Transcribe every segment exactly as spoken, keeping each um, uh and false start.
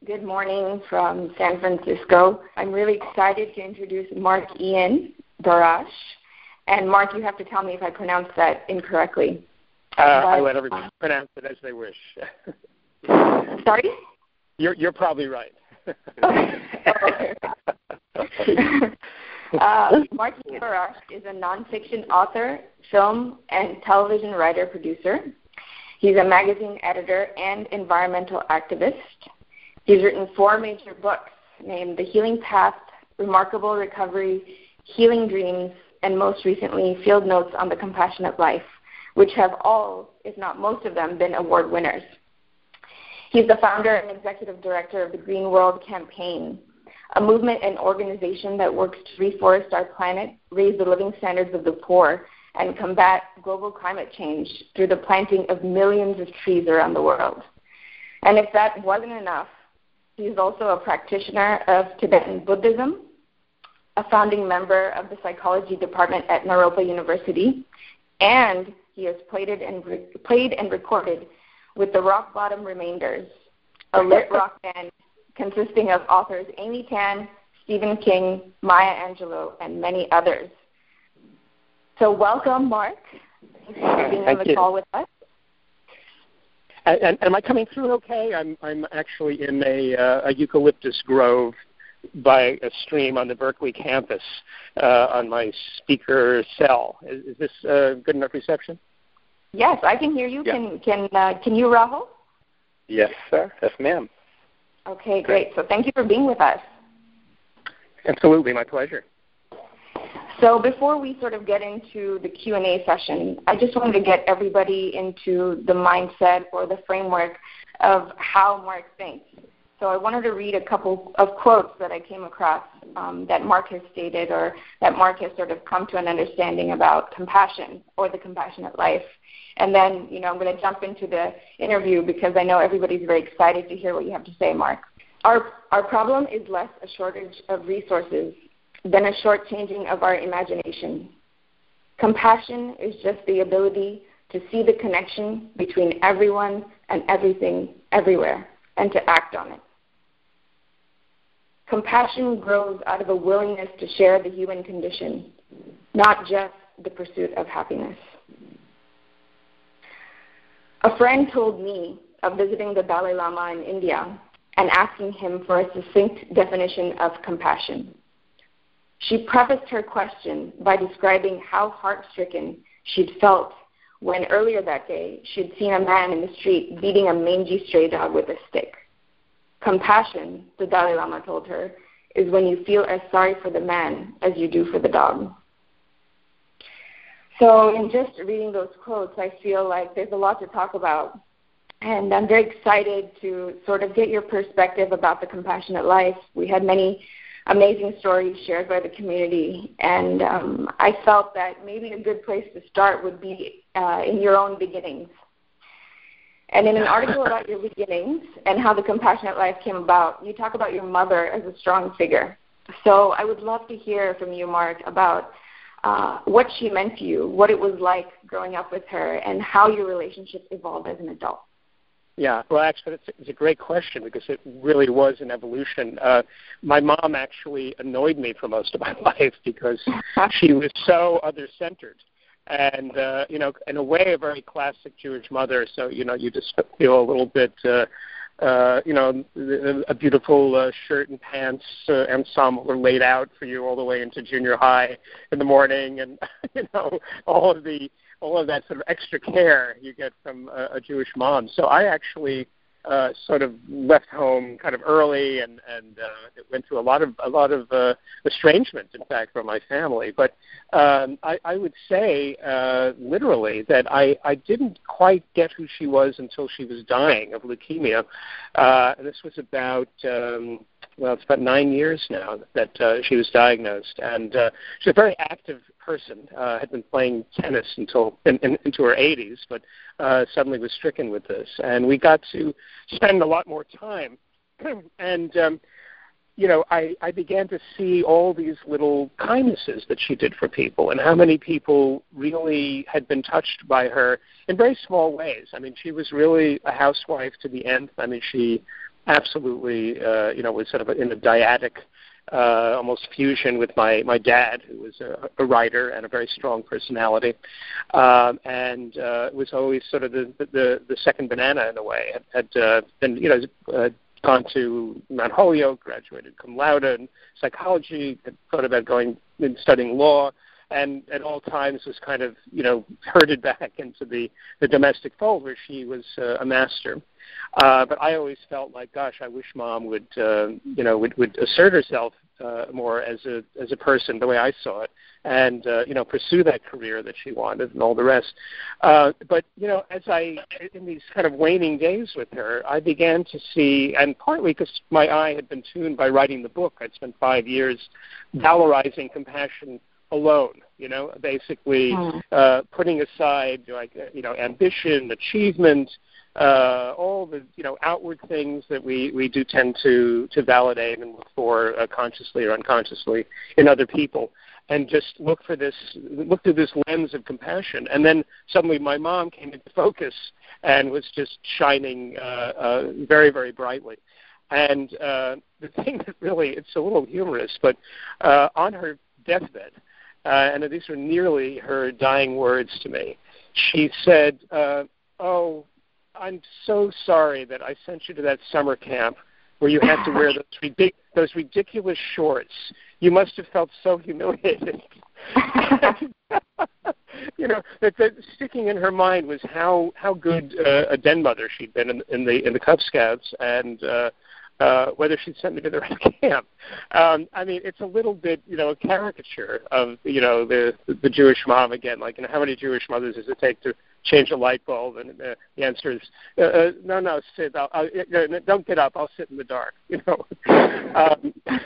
Good morning from San Francisco. I'm really excited to introduce Mark Ian Barash. And Mark, you have to tell me if I pronounced that incorrectly. Uh, but, I let everybody pronounce it as they wish. Sorry? You're you're probably right. Okay. uh, Mark Ian Barash is a nonfiction author, film, and television writer-producer. He's a magazine editor and environmental activist. He's written four major books named The Healing Path, Remarkable Recovery, Healing Dreams, and most recently, Field Notes on the Compassionate Life, which have all, if not most of them, been award winners. He's the founder and executive director of the Green World Campaign, a movement and organization that works to reforest our planet, raise the living standards of the poor, and combat global climate change through the planting of millions of trees around the world. And if that wasn't enough, he's also a practitioner of Tibetan Buddhism, a founding member of the psychology department at Naropa University, and he has played and, re- played and recorded with the Rock Bottom Remainders, a lit rock band consisting of authors Amy Tan, Stephen King, Maya Angelou, and many others. So welcome, Mark. Thanks for being on the you. call with us. And, and am I coming through okay? I'm I'm actually in a, uh, a eucalyptus grove by a stream on the Berkeley campus uh, on my speaker cell. Is, is this uh, good enough reception? Yes, I can hear you. Yeah. Can can uh, can you, Rahul? Yes, sir. Yes, ma'am. Okay, great. So thank you for being with us. Absolutely, my pleasure. So before we sort of get into the Q and A session, I just wanted to get everybody into the mindset or the framework of how Mark thinks. So I wanted to read a couple of quotes that I came across um, that Mark has stated or that Mark has sort of come to an understanding about compassion or the compassionate life. And then, you know, I'm going to jump into the interview because I know everybody's very excited to hear what you have to say, Mark. Our, our problem is less a shortage of resources than a shortchanging of our imagination. Compassion is just the ability to see the connection between everyone and everything everywhere and to act on it. Compassion grows out of a willingness to share the human condition, not just the pursuit of happiness. A friend told me of visiting the Dalai Lama in India and asking him for a succinct definition of compassion. She prefaced her question by describing how heart-stricken she'd felt when earlier that day she'd seen a man in the street beating a mangy stray dog with a stick. Compassion, the Dalai Lama told her, is when you feel as sorry for the man as you do for the dog. So in just reading those quotes, I feel like there's a lot to talk about. And I'm very excited to sort of get your perspective about the compassionate life. We had many amazing stories shared by the community, and um, I felt that maybe a good place to start would be uh, in your own beginnings. And in an article about your beginnings and how the compassionate life came about, you talk about your mother as a strong figure. So I would love to hear from you, Mark, about uh, what she meant to you, what it was like growing up with her, and how your relationship evolved as an adult. Yeah, well, actually, it's, it's a great question because it really was an evolution. Uh, my mom actually annoyed me for most of my life because she was so other-centered. And, uh, you know, in a way, a very classic Jewish mother. So, you know, you just feel a little bit, uh, uh, you know, a beautiful uh, shirt and pants uh, ensemble were laid out for you all the way into junior high in the morning. And, you know, all of the all of that sort of extra care you get from a, a Jewish mom. So I actually uh, sort of left home kind of early and, and uh, went through a lot of a lot of uh, estrangement, in fact, from my family. But um, I, I would say uh, literally that I, I didn't quite get who she was until she was dying of leukemia. Uh, and this was about um, well, it's about nine years now that uh, she was diagnosed, and uh, she's a very active person. Uh, had been playing tennis until in, in, into her eighties, but uh, suddenly was stricken with this, and we got to spend a lot more time. and um, you know, I, I began to see all these little kindnesses that she did for people, and how many people really had been touched by her in very small ways. I mean, she was really a housewife to the nth. I mean, she absolutely, uh, you know, was sort of in a dyadic, uh, almost fusion with my, my dad, who was a, a writer and a very strong personality, um, and uh, was always sort of the, the, the second banana in a way. Had, had uh, been, you know, uh, gone to Mount Holyoke, graduated cum laude in psychology, had thought about going and studying law, and at all times was kind of, you know, herded back into the, the domestic fold where she was uh, a master. Uh, but I always felt like, gosh, I wish Mom would, uh, you know, would, would assert herself uh, more as a as a person, the way I saw it, and uh, you know, pursue that career that she wanted and all the rest. Uh, but you know, as I in these kind of waning days with her, I began to see, and partly because my eye had been tuned by writing the book, I'd spent five years valorizing compassion alone, you know, basically mm. uh, putting aside, like, you know, ambition, achievement, uh, all the, you know, outward things that we, we do tend to, to validate and look for uh, consciously or unconsciously in other people, and just look for this, look through this lens of compassion. And then suddenly my mom came into focus and was just shining uh, uh, very, very brightly. And uh, the thing that really, it's a little humorous, but uh, on her deathbed, Uh, and these are nearly her dying words to me. She said, uh, oh, I'm so sorry that I sent you to that summer camp where you had to wear those, ridic- those ridiculous shorts. You must have felt so humiliated. You know, that, that sticking in her mind was how, how good uh, a den mother she'd been in, in, the, in the Cub Scouts, and uh, Uh, whether she'd sent me to the right camp. Um, I mean, it's a little bit, you know, a caricature of, you know, the the Jewish mom again. Like, you know, how many Jewish mothers does it take to change a light bulb? And uh, the answer is, uh, uh, no, no, sit. I'll, I'll, uh, don't get up. I'll sit in the dark. You know. um,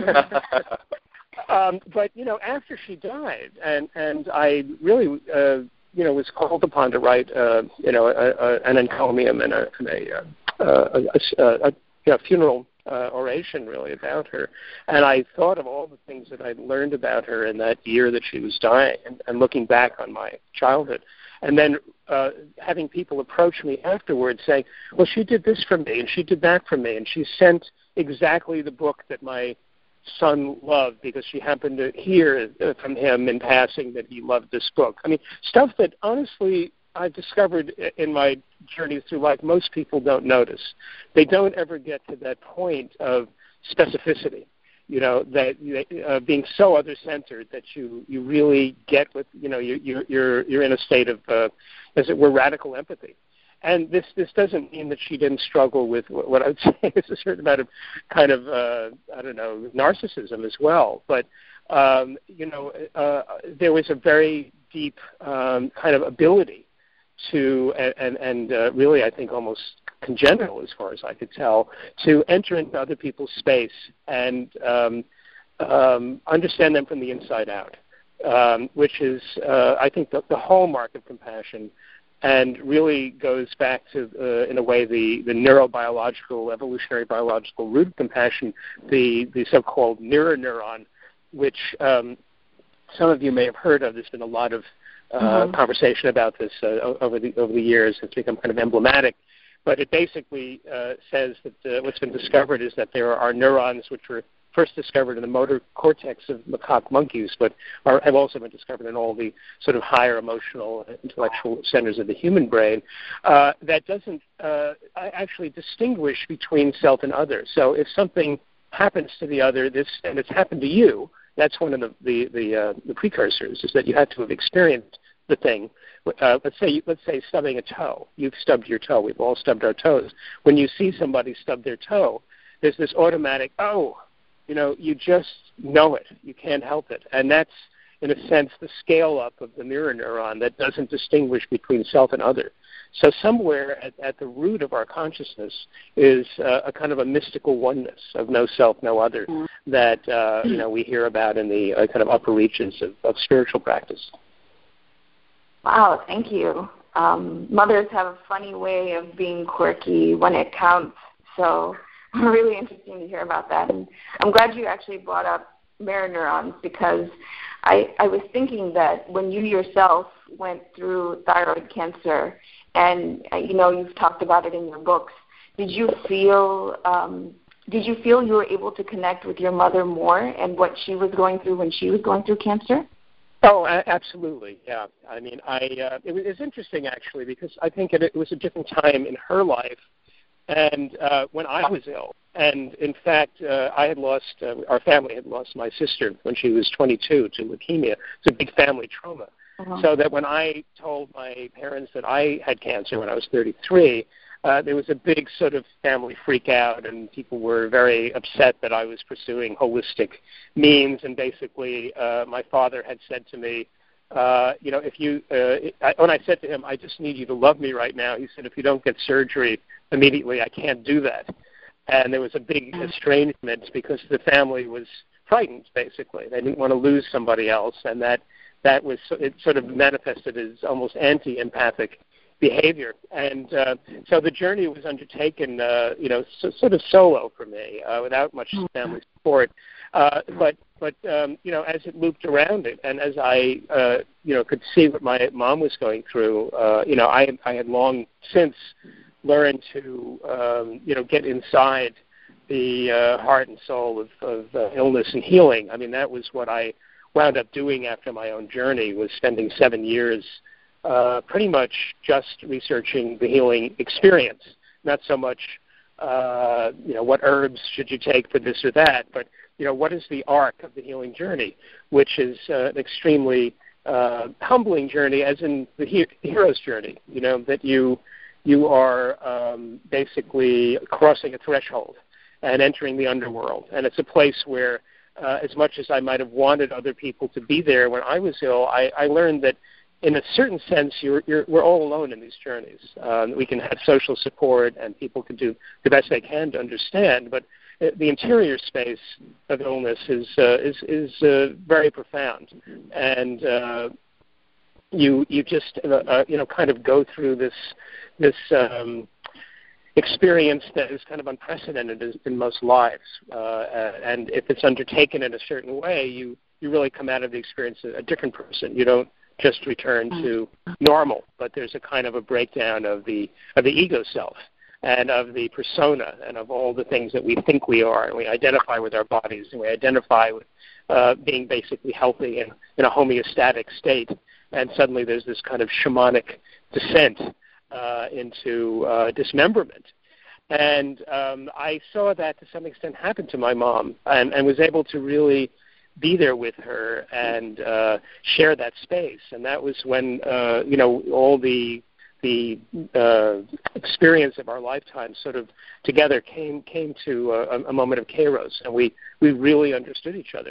um, but you know, after she died, and and I really, uh, you know, was called upon to write, uh, you know, a, a, an encomium and a, and a, uh, a, a, a you know, funeral uh, oration really about her. And I thought of all the things that I'd learned about her in that year that she was dying, and, and looking back on my childhood. And then uh, having people approach me afterwards saying, well, she did this for me, and she did that for me, and she sent exactly the book that my son loved because she happened to hear uh, from him in passing that he loved this book. I mean, stuff that honestly I've discovered in my journey through life most people don't notice. They don't ever get to that point of specificity, you know, that uh, being so other-centered that you, you really get with, you know, you, you're, you're, you're in a state of, uh, as it were, radical empathy. And this, this doesn't mean that she didn't struggle with what I would say is a certain amount of kind of, uh, I don't know, narcissism as well. But, um, you know, uh, there was a very deep um, kind of ability to, and, and uh, really I think almost congenital as far as I could tell, to enter into other people's space and um, um, understand them from the inside out, um, which is, uh, I think, the, the hallmark of compassion, and really goes back to, uh, in a way, the, the neurobiological, evolutionary biological root of compassion, the, the so-called mirror neuron, which um, some of you may have heard of. There's been a lot of Uh, mm-hmm. conversation about this uh, over the over the years. It's become kind of emblematic, but it basically uh, says that uh, what's been discovered is that there are neurons which were first discovered in the motor cortex of macaque monkeys, but are, have also been discovered in all the sort of higher emotional, intellectual centers of the human brain. Uh, that doesn't uh, actually distinguish between self and other. So if something happens to the other, this and it's happened to you, that's one of the the the, uh, the precursors, is that you had to have experienced the thing. Uh, let's say let's say stubbing a toe. You've stubbed your toe. We've all stubbed our toes. When you see somebody stub their toe, there's this automatic, oh, you know, you just know it. You can't help it, and that's in a sense the scale up of the mirror neuron that doesn't distinguish between self and other. So somewhere at, at the root of our consciousness is uh, a kind of a mystical oneness of no self, no other, mm-hmm. that uh, you know we hear about in the uh, kind of upper reaches of, of spiritual practice. Wow, thank you. Um, mothers have a funny way of being quirky when it counts, so really interesting to hear about that. And I'm glad you actually brought up mirror neurons, because I, I was thinking that when you yourself went through thyroid cancer, and, uh, you know, you've talked about it in your books, did you feel um, did you feel you were able to connect with your mother more and what she was going through when she was going through cancer? Oh, absolutely, yeah. I mean, I uh, it was it's interesting actually because I think it, it was a different time in her life, and uh, when I was ill, and in fact, uh, I had lost uh, our family had lost my sister when she was twenty-two to leukemia. It's a big family trauma. Uh-huh. So that when I told my parents that I had cancer when I was thirty-three, uh, there was a big sort of family freak out, and people were very upset that I was pursuing holistic means. And basically, uh, my father had said to me, uh, you know, if you, uh, I, when I said to him, I just need you to love me right now, he said, if you don't get surgery immediately, I can't do that. And there was a big estrangement because the family was frightened, basically. They didn't want to lose somebody else, and that that was it sort of manifested as almost anti-empathic behavior. And uh, so the journey was undertaken, uh, you know, so, sort of solo for me, uh, without much family support. Uh, but, but um, you know, as it looped around it, and as I, uh, you know, could see what my mom was going through, uh, you know, I, I had long since learned to, um, you know, get inside the uh, heart and soul of, of uh, illness and healing. I mean, that was what I wound up doing after my own journey, was spending seven years uh, pretty much just researching the healing experience, not so much, uh, you know, what herbs should you take for this or that, but, you know, what is the arc of the healing journey, which is uh, an extremely uh, humbling journey, as in the, he- the hero's journey, you know, that you you are um, basically crossing a threshold and entering the underworld. And it's a place where, uh, as much as I might have wanted other people to be there when I was ill, I, I learned that in a certain sense you're, you're, we're all alone in these journeys. Um, we can have social support and people can do the best they can to understand, but the interior space of illness is, uh, is, is uh, very profound. And uh, you, you just, uh, uh, you know, kind of go through this this um, experience that is kind of unprecedented in most lives. Uh, and if it's undertaken in a certain way, you, you really come out of the experience a different person. You don't just return to normal, but there's a kind of a breakdown of the of the ego self and of the persona and of all the things that we think we are. And we identify with our bodies, and we identify with uh, being basically healthy and in a homeostatic state. And suddenly there's this kind of shamanic descent Uh, into uh, dismemberment. And um, I saw that to some extent happen to my mom, and, and was able to really be there with her and uh, share that space. And that was when, uh, you know, all the the uh, experience of our lifetime sort of together came came to a, a moment of kairos, and we, we really understood each other.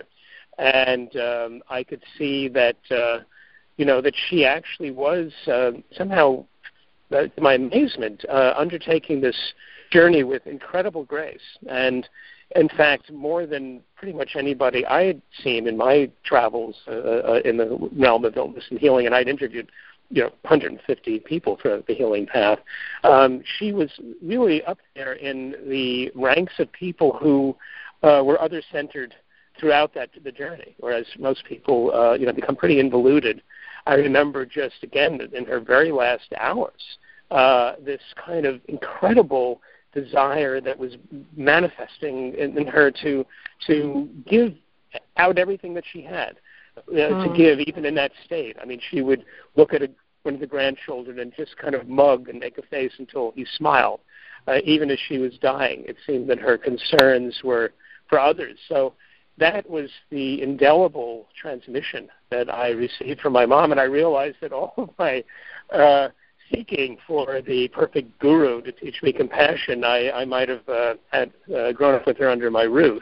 And um, I could see that, uh, you know, that she actually was uh, somehow, Uh, to my amazement, uh, undertaking this journey with incredible grace. And, in fact, more than pretty much anybody I had seen in my travels uh, uh, in the realm of illness and healing, and I'd interviewed, you know, one hundred fifty people for the healing path, um, she was really up there in the ranks of people who uh, were other-centered throughout that the journey, whereas most people, uh, you know, become pretty involuted. I remember just, again, in her very last hours, uh, this kind of incredible desire that was manifesting in, in her to to give out everything that she had, uh, mm. to give even in that state. I mean, she would look at a, one of the grandchildren and just kind of mug and make a face until he smiled. Uh, even as she was dying, it seemed that her concerns were for others. So that was the indelible transmission that I received from my mom, and I realized that all of my uh, seeking for the perfect guru to teach me compassion, I, I might have uh, had uh, grown up with her under my roof,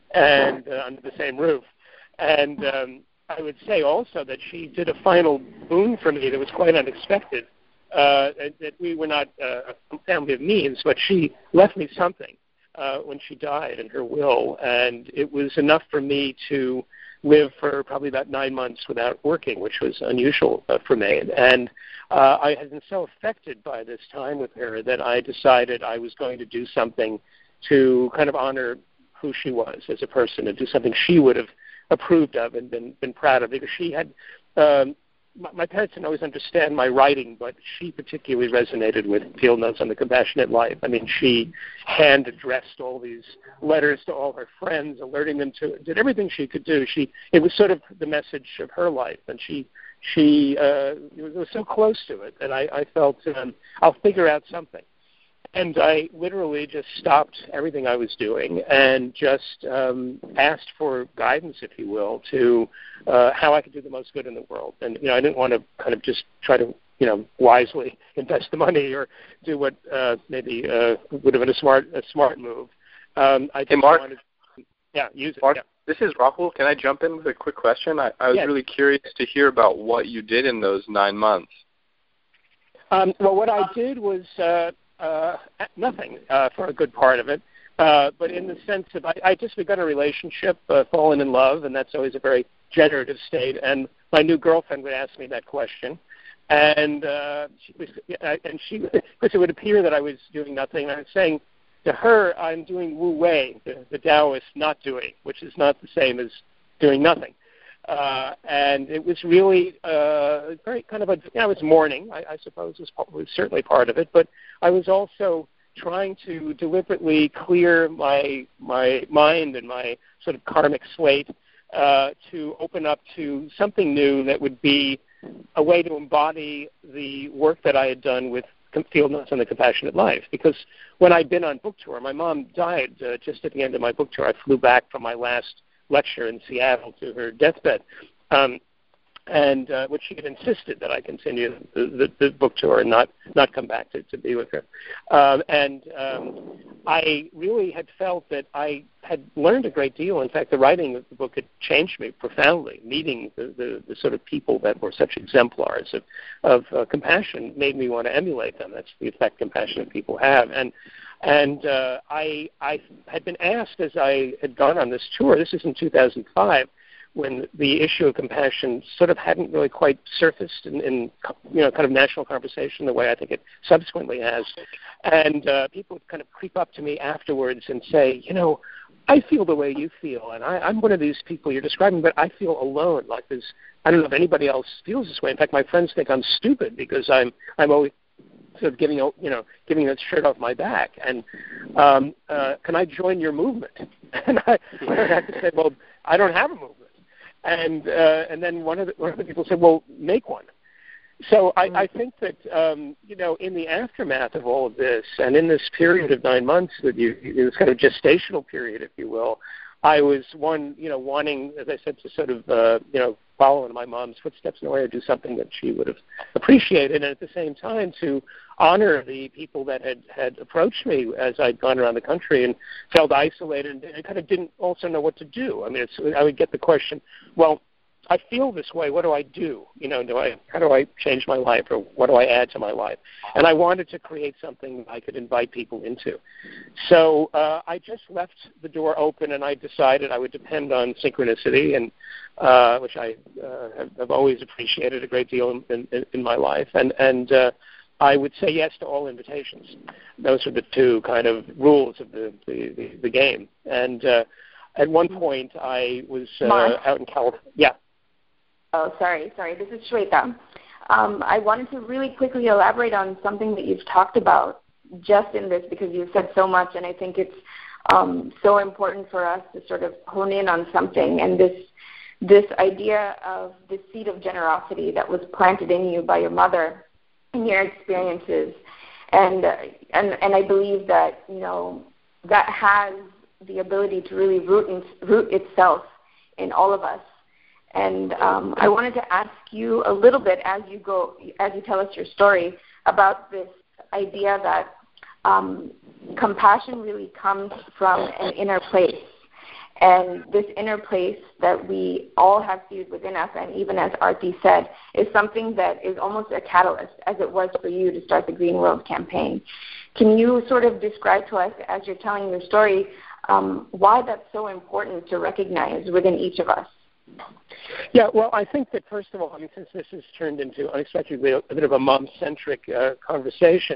and uh, under the same roof. And um, I would say also that she did a final boon for me that was quite unexpected, uh, that we were not uh, a family of means, but she left me something. Uh, when she died in her will, and it was enough for me to live for probably about nine months without working, which was unusual uh, for me. And uh, I had been so affected by this time with her that I decided I was going to do something to kind of honor who she was as a person and do something she would have approved of and been, been proud of, because she had um, my, my parents didn't always understand my writing, but she particularly resonated with Field Notes on the Compassionate Life. I mean, she hand-addressed all these letters to all her friends, alerting them to it, did everything she could do. She It was sort of the message of her life, and she she uh, it, was, it was so close to it that I, I felt, um, I'll figure out something. And I literally just stopped everything I was doing and just um, asked for guidance, if you will, to uh, how I could do the most good in the world. And, you know, I didn't want to kind of just try to, you know, wisely invest the money or do what uh, maybe uh, would have been a smart a smart move. Um, I just hey, Mark, wanted to, yeah, use it. Mark, yeah. This is Rahul. Can I jump in with a quick question? I, I was yes. really curious to hear about what you did in those nine months. Um, well, what I did was uh, uh, nothing uh, for a good part of it, uh, but in the sense of I, I just begun a relationship, uh, fallen in love, and that's always a very generative state. And my new girlfriend would ask me that question, and uh, she was, and she, because it would appear that I was doing nothing. And I was saying to her, I'm doing Wu Wei, the, the Taoist not doing, which is not the same as doing nothing. Uh, and it was really uh, very kind of a, you know, I was mourning, I, I suppose was, was certainly part of it, but I was also trying to deliberately clear my my mind and my sort of karmic slate uh, to open up to something new that would be a way to embody the work that I had done with Field Notes on the Compassionate Life. Because when I'd been on book tour, my mom died uh, just at the end of my book tour. I flew back from my last lecture in Seattle to her deathbed, um, and uh, which she had insisted that I continue the, the, the book tour and not, not come back to, to be with her. Um, and um, I really had felt that I had learned a great deal. In fact, the writing of the book had changed me profoundly. Meeting the, the, the sort of people that were such exemplars of, of uh, compassion made me want to emulate them. That's the effect compassionate people have. And And uh, I, I had been asked as I had gone on this tour, this is in two thousand five, when the issue of compassion sort of hadn't really quite surfaced in, in you know, kind of national conversation the way I think it subsequently has. And uh, people would kind of creep up to me afterwards and say, you know, I feel the way you feel, and I, I'm one of these people you're describing, but I feel alone. Like there's, I don't know if anybody else feels this way. In fact, my friends think I'm stupid because I'm, I'm always sort of giving, you know, giving that shirt off my back, and um, uh, can I join your movement? And I, I had to say, well, I don't have a movement. And uh, and then one of the one of the people said, well, make one. So I, I think that um, you know, in the aftermath of all of this, and in this period of nine months that you, this kind of gestational period, if you will, I was one, you know, wanting, as I said, to sort of, uh, you know, follow in my mom's footsteps in a way or do something that she would have appreciated, and at the same time to honor the people that had, had approached me as I'd gone around the country and felt isolated and, and kind of didn't also know what to do. I mean, it's, I would get the question, well, I feel this way. What do I do? You know, do I? How do I change my life, or what do I add to my life? And I wanted to create something I could invite people into. So uh, I just left the door open, and I decided I would depend on synchronicity, and uh, which I uh, have, have always appreciated a great deal in, in, in my life, and and uh, I would say yes to all invitations. Those are the two kind of rules of the the, the, the game. And uh, at one point, I was uh, out in California. Yeah. Oh, sorry, sorry. This is Shweta. Um, I wanted to really quickly elaborate on something that you've talked about just in this, because you've said so much, and I think it's um, so important for us to sort of hone in on something. And this this idea of the seed of generosity that was planted in you by your mother and your experiences, and uh, and and I believe that, you know, that has the ability to really root in, root itself in all of us. And um, I wanted to ask you a little bit as you go, as you tell us your story, about this idea that um, compassion really comes from an inner place. And this inner place that we all have seed within us, and even as Arti said, is something that is almost a catalyst, as it was for you to start the Green World campaign. Can you sort of describe to us, as you're telling your story, um, why that's so important to recognize within each of us? Yeah, well, I think that, first of all, I mean, since this has turned into unexpectedly a, a bit of a mom-centric uh, conversation,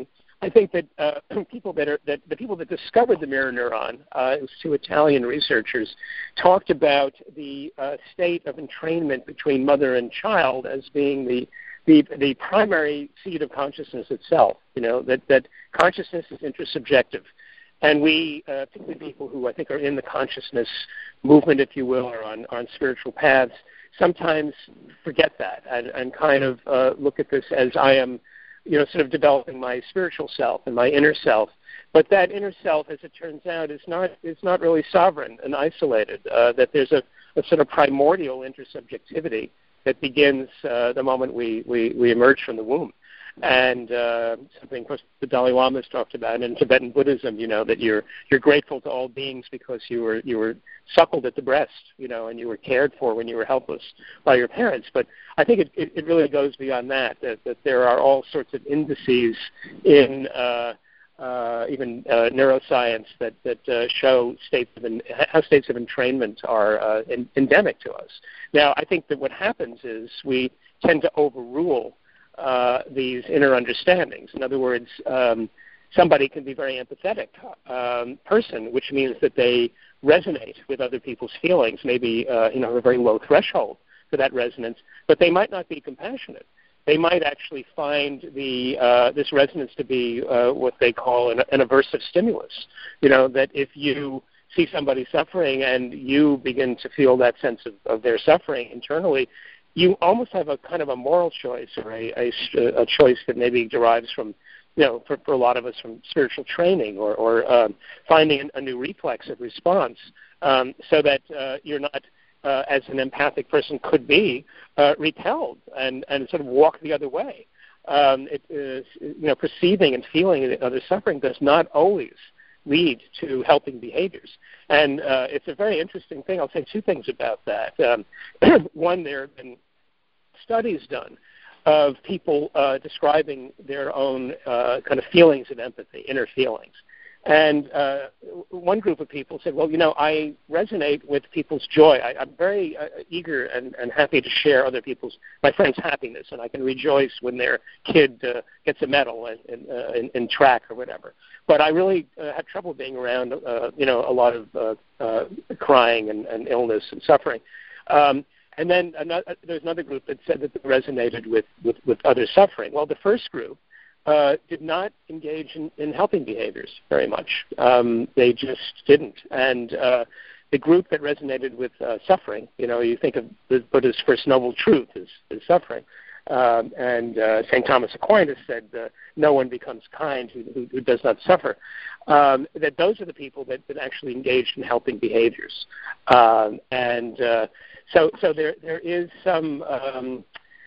I think that uh, people that are that the people that discovered the mirror neuron, uh, it was two Italian researchers, talked about the uh, state of entrainment between mother and child as being the the the primary seat of consciousness itself. You know, that that consciousness is intersubjective, and we, uh, particularly people who I think are in the consciousness movement, if you will, or on on spiritual paths, sometimes forget that and, and kind of uh, look at this as I am, you know, sort of developing my spiritual self and my inner self. But that inner self, as it turns out, is not is not really sovereign and isolated. Uh, that there's a, a sort of primordial intersubjectivity that begins uh, the moment we, we, we emerge from the womb. And uh, something, of course, the Dalai Lama has talked about in Tibetan Buddhism, you know, that you're you're grateful to all beings because you were you were suckled at the breast, you know, and you were cared for when you were helpless by your parents. But I think it, it, it really goes beyond that, that, that there are all sorts of indices in uh, uh, even uh, neuroscience that, that uh, show states of en- how states of entrainment are uh, en- endemic to us. Now, I think that what happens is we tend to overrule uh, these inner understandings. In other words, um, somebody can be a very empathetic um, person, which means that they resonate with other people's feelings, maybe uh, you know, a very low threshold for that resonance, but they might not be compassionate. They might actually find the uh, this resonance to be uh, what they call an, an aversive stimulus. You know, that if you see somebody suffering and you begin to feel that sense of, of their suffering internally, you almost have a kind of a moral choice or a, a, a choice that maybe derives from, you know, for, for a lot of us from spiritual training or, or um, finding a new reflex of response um, so that uh, you're not, uh, as an empathic person could be, uh, repelled and, and sort of walk the other way. Um, it is, you know, perceiving and feeling that other suffering does not always lead to helping behaviors. And uh, it's a very interesting thing. I'll say two things about that. Um, one, there have been studies done of people uh, describing their own uh, kind of feelings of empathy, inner feelings. And uh, one group of people said, well, you know, I resonate with people's joy. I, I'm very uh, eager and, and happy to share other people's, my friends' happiness, and I can rejoice when their kid uh, gets a medal in, in, uh, in, in track or whatever. But I really uh, had trouble being around, uh, you know, a lot of uh, uh, crying and, and illness and suffering. Um, and then another, there's another group that said that they resonated with, with, with other suffering. Well, the first group uh, did not engage in, in helping behaviors very much. Um, they just didn't. And uh, the group that resonated with uh, suffering, you know, you think of the Buddha's first noble truth is, is suffering. Um, and uh, Saint Thomas Aquinas said, uh, no one becomes kind who, who, who does not suffer. Um, that those are the people that, that actually engaged in helping behaviors. Um, and uh, so so there there is some um,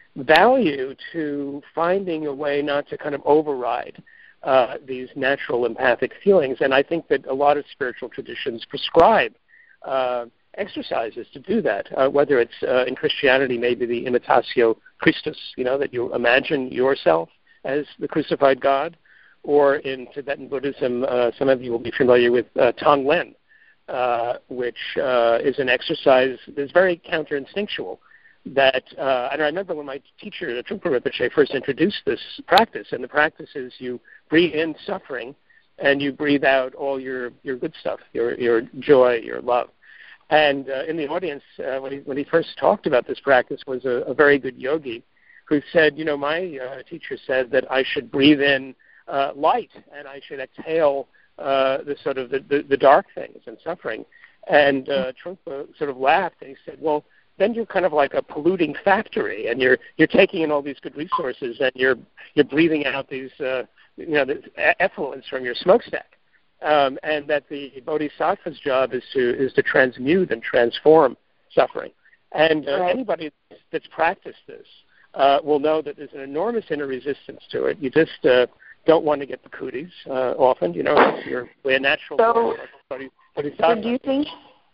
value to finding a way not to kind of override uh, these natural empathic feelings. And I think that a lot of spiritual traditions prescribe uh, exercises to do that, uh, whether it's uh, in Christianity, maybe the imitatio Christus, you know, that you imagine yourself as the crucified God, or in Tibetan Buddhism, uh, some of you will be familiar with uh, Tonglen, uh, which uh, is an exercise that's very counter-instinctual. That, uh, and I remember when my teacher, Trungpa Rinpoche, first introduced this practice, and the practice is you breathe in suffering and you breathe out all your, your good stuff, your, your joy, your love. And uh, in the audience, uh, when, he, when he first talked about this practice, was a, a very good yogi who said, you know, my uh, teacher said that I should breathe in uh, light and I should exhale uh, the sort of the, the, the dark things and suffering. And uh, Trungpa sort of laughed and he said, well, then you're kind of like a polluting factory, and you're you're taking in all these good resources and you're you're breathing out these uh, you know the effluents from your smokestack. Um, and that the bodhisattva's job is to is to transmute and transform suffering. And uh, right. anybody that's practiced this uh, will know that there's an enormous inner resistance to it. You just uh, don't want to get the cooties uh, often. You know, you're a natural so, bodhisattva. So do you think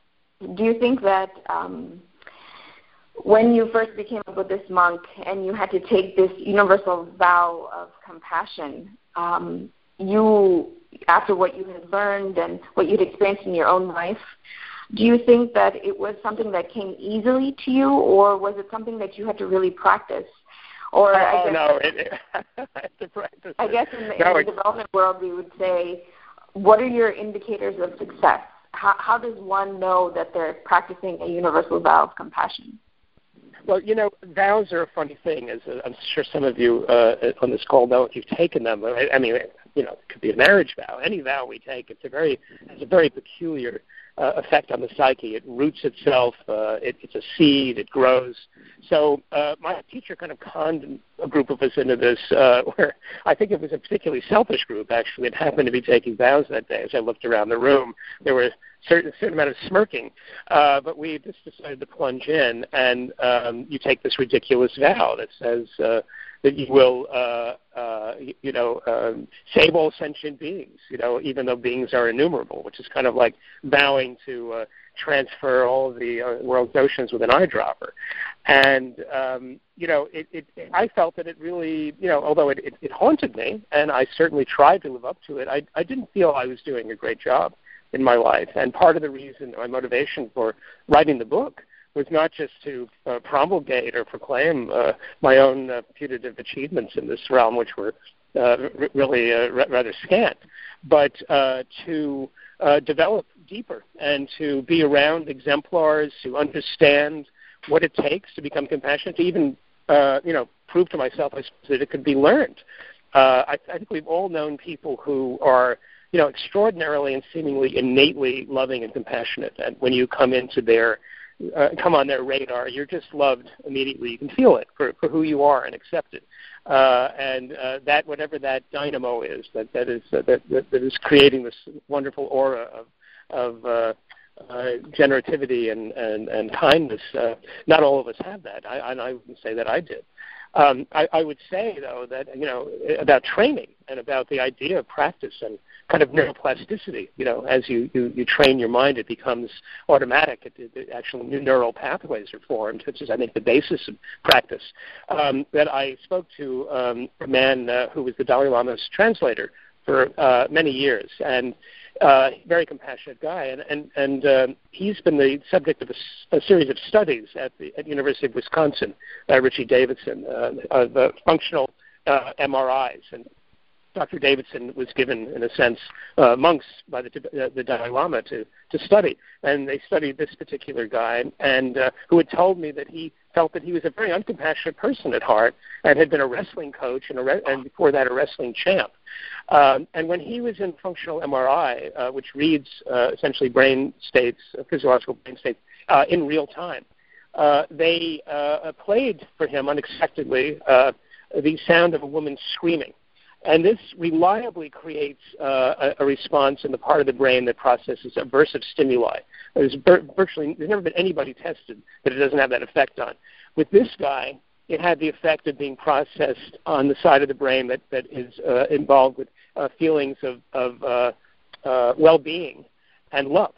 do you think that um, when you first became a Buddhist monk and you had to take this universal vow of compassion, um, you after what you had learned and what you'd experienced in your own life, do you think that it was something that came easily to you, or was it something that you had to really practice? Or oh, I guess, no, it, it, to practice I it. guess in the, no, in the development world, we would say, what are your indicators of success? How, how does one know that they're practicing a universal vow of compassion? Well, you know, vows are a funny thing, as uh, I'm sure some of you uh, on this call know if you've taken them. I, I mean, you know, it could be a marriage vow. Any vow we take, it's a very, it's a very peculiar uh, effect on the psyche. It roots itself. Uh, it, it's a seed. It grows. So uh, my teacher kind of conned a group of us into this, uh, where I think it was a particularly selfish group, actually. It happened to be taking vows that day. As I looked around the room, there were certain certain amount of smirking, uh, but we just decided to plunge in, and um, you take this ridiculous vow that says uh, that you will, uh, uh, you, you know, um, save all sentient beings, you know, even though beings are innumerable, which is kind of like vowing to uh, transfer all of the uh, world's oceans with an eyedropper. And, um, you know, it, it, I felt that it really, you know, although it, it, it haunted me, and I certainly tried to live up to it, I, I didn't feel I was doing a great job in my life. And part of the reason, my motivation for writing the book was not just to uh, promulgate or proclaim uh, my own uh, putative achievements in this realm, which were uh, r- really uh, r- rather scant, but uh, to uh, develop deeper and to be around exemplars, to understand what it takes to become compassionate, to even, uh, you know, prove to myself, I suppose, that it could be learned. Uh, I, I think we've all known people who are, you know, extraordinarily and seemingly innately loving and compassionate. And when you come into their, uh, come on their radar, you're just loved immediately. You can feel it for, for who you are and accept it. Uh, and uh, that, whatever that dynamo is, that that is uh, that, that that is creating this wonderful aura of of uh, uh, generativity and and and kindness. Uh, not all of us have that. I, and I wouldn't say that I did. Um, I, I would say, though, that, you know, about training and about the idea of practice and kind of neuroplasticity. You know, as you, you, you train your mind, it becomes automatic. It, it, it actual new neural pathways are formed, which is, I think, the basis of practice. Um, that I spoke to um, a man uh, who was the Dalai Lama's translator for uh, many years, and uh, very compassionate guy, and and, and uh, he's been the subject of a, a series of studies at the at University of Wisconsin by Richie Davidson uh, of uh, functional uh, M R Is, and Doctor Davidson was given, in a sense, uh, monks by the, uh, the Dalai Lama to, to study. And they studied this particular guy, and uh, who had told me that he felt that he was a very uncompassionate person at heart and had been a wrestling coach and, a re- and before that a wrestling champ. Um, and when he was in functional M R I, uh, which reads uh, essentially brain states, uh, physiological brain states, uh, in real time, uh, they uh, played for him unexpectedly uh, the sound of a woman screaming. And this reliably creates uh, a, a response in the part of the brain that processes aversive stimuli. There's vir- virtually there's never been anybody tested that it doesn't have that effect on. With this guy, it had the effect of being processed on the side of the brain that, that is uh, involved with uh, feelings of, of uh, uh, well-being and love.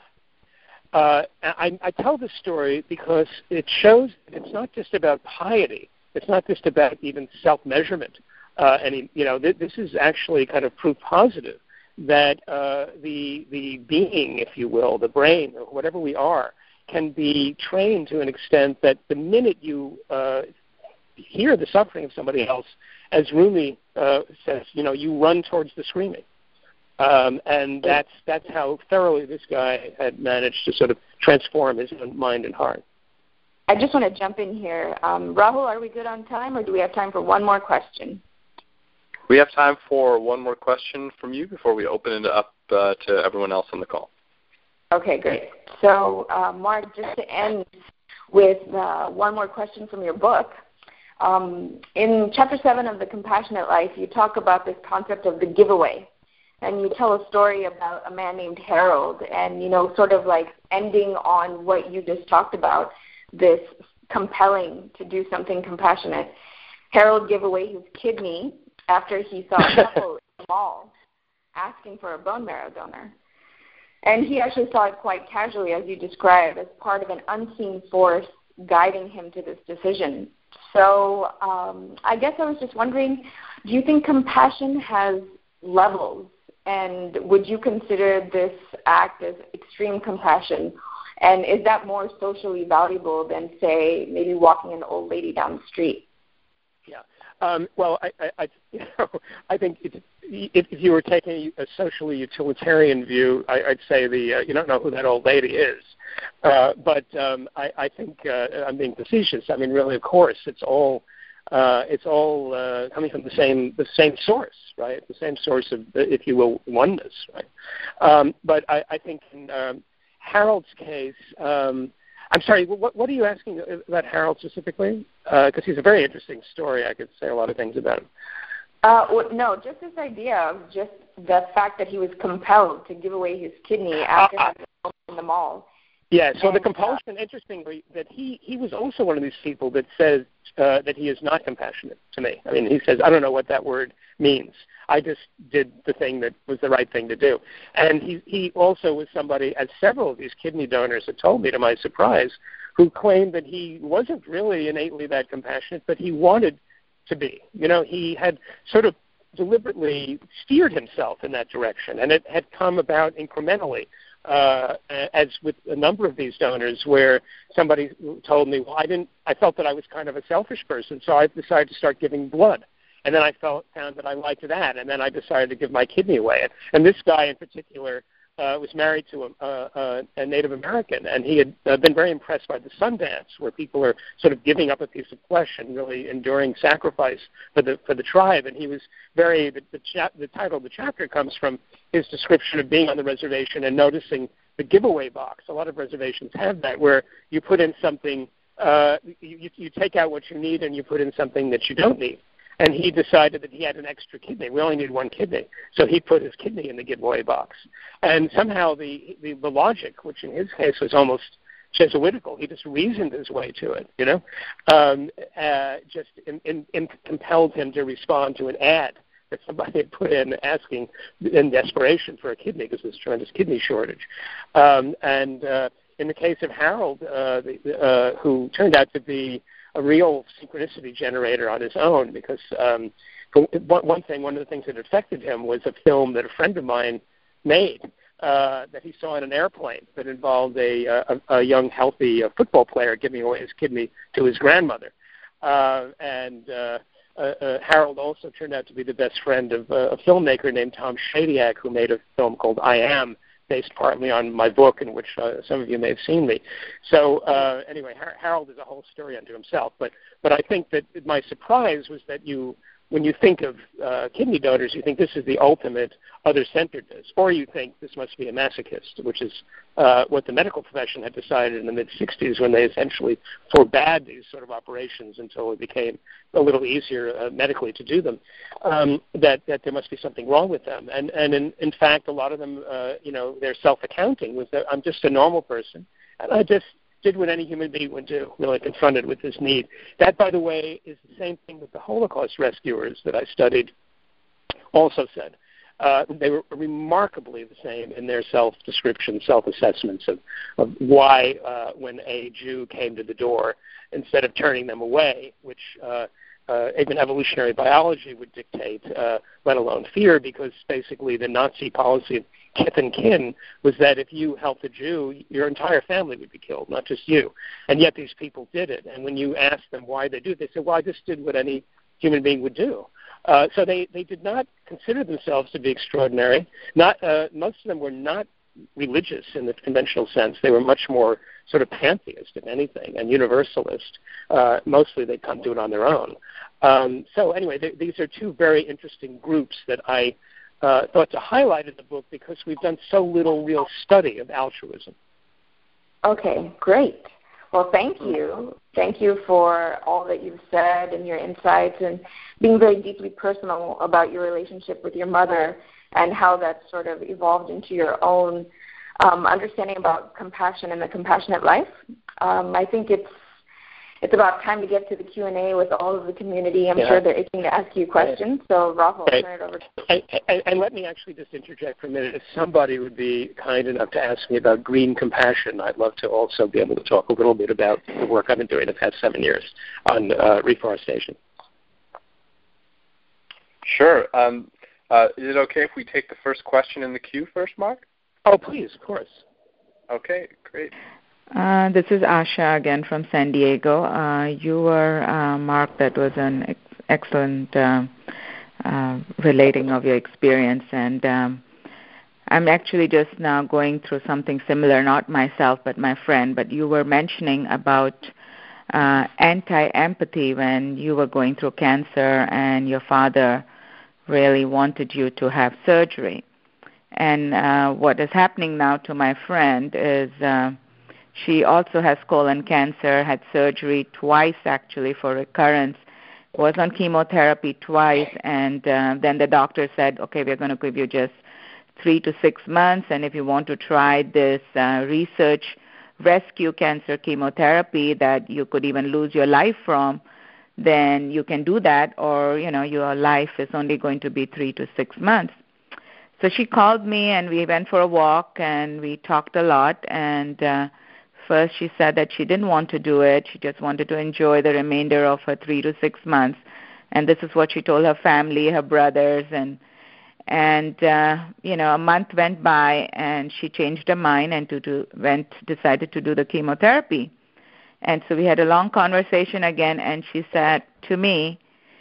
Uh, I, I tell this story because it shows it's not just about piety. It's not just about even self-measurement. Uh, and, you know, th- this is actually kind of proof positive that uh, the the being, if you will, the brain, or whatever we are, can be trained to an extent that the minute you uh, hear the suffering of somebody else, as Rumi uh, says, you know, you run towards the screaming. Um, and that's that's how thoroughly this guy had managed to sort of transform his own mind and heart. I just want to jump in here. Um, Rahul, are we good on time, or do we have time for one more question? We have time for one more question from you before we open it up uh, to everyone else on the call. Okay, great. So, uh, Mark, just to end with uh, one more question from your book. Um, in Chapter seven of The Compassionate Life, you talk about this concept of the giveaway. And you tell a story about a man named Harold and, you know, sort of like ending on what you just talked about, this compelling to do something compassionate. Harold gave away his kidney after he saw a couple in the mall asking for a bone marrow donor. And he actually saw it quite casually, as you described, as part of an unseen force guiding him to this decision. So um, I guess I was just wondering, do you think compassion has levels? And would you consider this act as extreme compassion? And is that more socially valuable than, say, maybe walking an old lady down the street? Yeah. Um, well, I, I, I, you know, I think it, if, if you were taking a socially utilitarian view, I, I'd say the uh, you don't know who that old lady is. Uh, but um, I, I think uh, I'm being facetious. I mean, really, of course, it's all uh, it's all uh, coming from the same the same source, right? The same source of, if you will, oneness, right? Um, but I, I think in um, Harold's case. Um, I'm sorry, what, what are you asking about Harold specifically? Because uh, he's a very interesting story. I could say a lot of things about him. Uh, well, no, just this idea of just the fact that he was compelled to give away his kidney after uh, having uh, in the mall. Yeah, so and, the compulsion, uh, interestingly, that he, he was also one of these people that says uh, that he is not compassionate to me. I mean, he says, I don't know what that word means. I just did the thing that was the right thing to do. And he, he also was somebody, as several of these kidney donors had told me to my surprise, who claimed that he wasn't really innately that compassionate, but he wanted to be. You know, he had sort of deliberately steered himself in that direction, and it had come about incrementally. Uh, as with a number of these donors, where somebody told me, well, I didn't, I felt that I was kind of a selfish person, so I decided to start giving blood. And then I felt, found that I liked that, and then I decided to give my kidney away. And this guy in particular uh, was married to a, a, a Native American, and he had uh, been very impressed by the Sundance, where people are sort of giving up a piece of flesh and really enduring sacrifice for the for the tribe. And he was very, the, the, chap, the title of the chapter comes from his description of being on the reservation and noticing the giveaway box. A lot of reservations have that, where you put in something, uh, you, you take out what you need and you put in something that you don't need. And he decided that he had an extra kidney. We only need one kidney. So he put his kidney in the giveaway box. And somehow the, the, the logic, which in his case was almost Jesuitical, he just reasoned his way to it, you know, um, uh, just in, in, in compelled him to respond to an ad that somebody had put in asking in desperation for a kidney because there's a tremendous kidney shortage. Um, and uh, in the case of Harold, uh, the, uh, who turned out to be a real synchronicity generator on his own, because um, one thing, one of the things that affected him was a film that a friend of mine made uh, that he saw in an airplane that involved a, a, a young, healthy uh, football player giving away his kidney to his grandmother. Uh, and uh, uh, uh, Harold also turned out to be the best friend of uh, a filmmaker named Tom Shadyac, who made a film called I Am, based partly on my book, in which uh, some of you may have seen me. So uh, anyway, Har- Harold is a whole story unto himself. But but I think that my surprise was that you, when you think of uh, kidney donors, you think this is the ultimate other-centeredness, or you think this must be a masochist, which is uh, what the medical profession had decided in the mid-sixties when they essentially forbade these sort of operations until it became a little easier uh, medically to do them, um, that, that there must be something wrong with them. And, and in, in fact, a lot of them, uh, you know, their self-accounting was that I'm just a normal person, and I just did what any human being would do, really confronted with this need. That, by the way, is the same thing that the Holocaust rescuers that I studied also said. Uh, they were remarkably the same in their self-description, self-assessments of, of why, uh, when a Jew came to the door, instead of turning them away, which uh, uh, even evolutionary biology would dictate, uh, let alone fear, because basically the Nazi policy of kith and kin was that if you helped a Jew, your entire family would be killed, not just you. And yet these people did it. And when you ask them why they do it, they said, well, I just did what any human being would do. Uh, so they, they did not consider themselves to be extraordinary. Not uh, most of them were not religious in the conventional sense. They were much more sort of pantheist, if anything, and universalist. Uh, mostly they come to it on their own. Um, so anyway, th- these are two very interesting groups that I uh, thought to highlight in the book because we've done so little real study of altruism. Okay, great. Well, thank you. Thank you for all that you've said and your insights and being very deeply personal about your relationship with your mother and how that sort of evolved into your own um, understanding about compassion and the compassionate life. Um, I think it's it's about time to get to the Q and A with all of the community. I'm yeah. sure they're itching to ask you questions. So, Ralph, I'll turn it over to you. And, and, and let me actually just interject for a minute. If somebody would be kind enough to ask me about green compassion, I'd love to also be able to talk a little bit about the work I've been doing the past seven years on uh, reforestation. Sure. Um, uh, is it okay if we take the first question in the queue first, Mark? Oh, please, of course. Okay, great. Uh, this is Asha again from San Diego. Uh, you were, uh, Mark, that was an ex- excellent uh, uh, relating of your experience. And um, I'm actually just now going through something similar, not myself, but my friend. But you were mentioning about uh, anti-empathy when you were going through cancer and your father really wanted you to have surgery. And uh, what is happening now to my friend is uh, she also has colon cancer, had surgery twice actually for recurrence, was on chemotherapy twice, and uh, then the doctor said, okay, we're going to give you just three to six months, and if you want to try this uh, research rescue cancer chemotherapy that you could even lose your life from, then you can do that, or, you know, your life is only going to be three to six months. So she called me, and we went for a walk, and we talked a lot, and uh, first she said that she didn't want to do it. She just wanted to enjoy the remainder of her three to six months, and this is what she told her family, her brothers, and And, uh, you know, a month went by, and she changed her mind and to, to went decided to do the chemotherapy. And so we had a long conversation again, and she said to me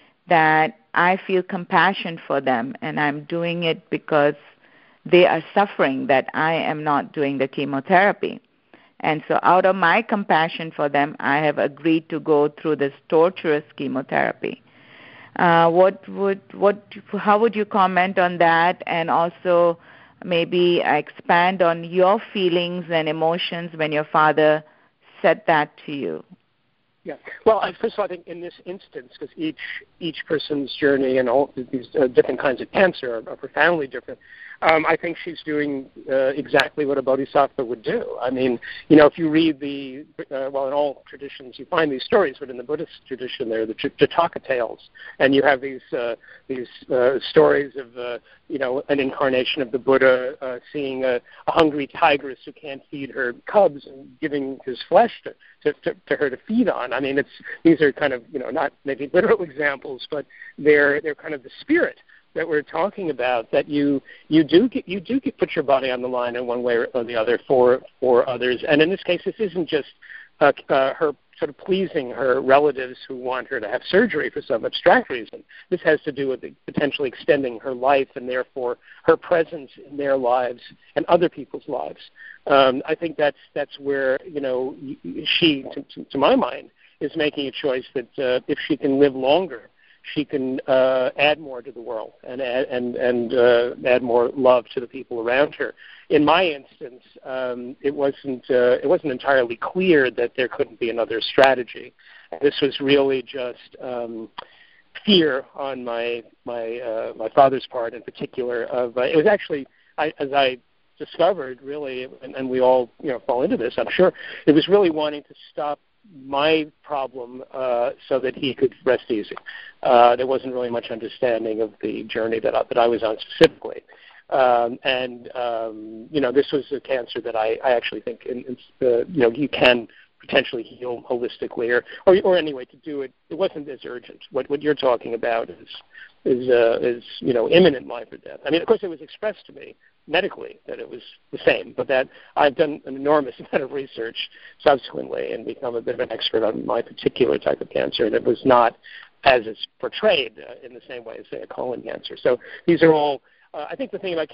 that I feel compassion for them, and I'm doing it because they are suffering that I am not doing the chemotherapy. And so out of my compassion for them, I have agreed to go through this torturous chemotherapy. Uh, what would what? How would you comment on that, and also maybe expand on your feelings and emotions when your father said that to you? Yeah. Well, I, first of all, I think in this instance, because each each person's journey and all these uh, different kinds of cancer are, are profoundly different, um, I think she's doing uh, exactly what a bodhisattva would do. I mean, you know, if you read the, uh, well, in all traditions you find these stories, but in the Buddhist tradition they're the Jataka tales, and you have these uh, these uh, stories of, uh, you know, an incarnation of the Buddha uh, seeing a, a hungry tigress who can't feed her cubs and giving his flesh to, to, to, to her to feed on. I mean, it's these are kind of, you know, not maybe literal examples, but they're they're kind of the spirit that we're talking about, that you you do get, you do get, put your body on the line in one way or the other for for others. And in this case, this isn't just uh, uh, her sort of pleasing her relatives who want her to have surgery for some abstract reason. This has to do with potentially extending her life and therefore her presence in their lives and other people's lives. Um, I think that's that's where, you know, she, to, to my mind, is making a choice that uh, if she can live longer, she can uh, add more to the world and add, and and uh, add more love to the people around her. In my instance, um, it wasn't uh, it wasn't entirely clear that there couldn't be another strategy. This was really just um, fear on my my uh, my father's part, in particular. Of uh, it was actually, I, as I discovered, really, and, and we all, you know, fall into this, I'm sure. It was really wanting to stop my problem uh, so that he could rest easy. Uh, there wasn't really much understanding of the journey that I, that I was on specifically. Um, and, um, you know, this was a cancer that I, I actually think, in, in, uh, you know, you can potentially heal holistically, or, or, or anyway, to do it, it wasn't as urgent. What, what you're talking about is, is, uh, is, you know, imminent life or death. I mean, of course, it was expressed to me medically that it was the same, but that I've done an enormous amount of research subsequently and become a bit of an expert on my particular type of cancer, and it was not as it's portrayed uh, in the same way as, say, a colon cancer. So these are all, uh, I think the thing about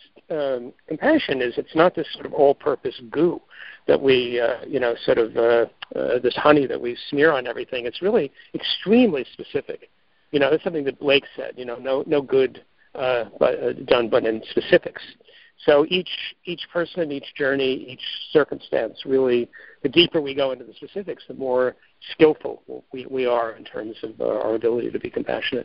um, compassion is it's not this sort of all-purpose goo that we, uh, you know, sort of uh, uh, this honey that we smear on everything. It's really extremely specific. You know, that's something that Blake said, you know, no, no good uh, but, uh, done but in specifics. So each each person, each journey, each circumstance, really, the deeper we go into the specifics, the more skillful we, we are in terms of uh, our ability to be compassionate.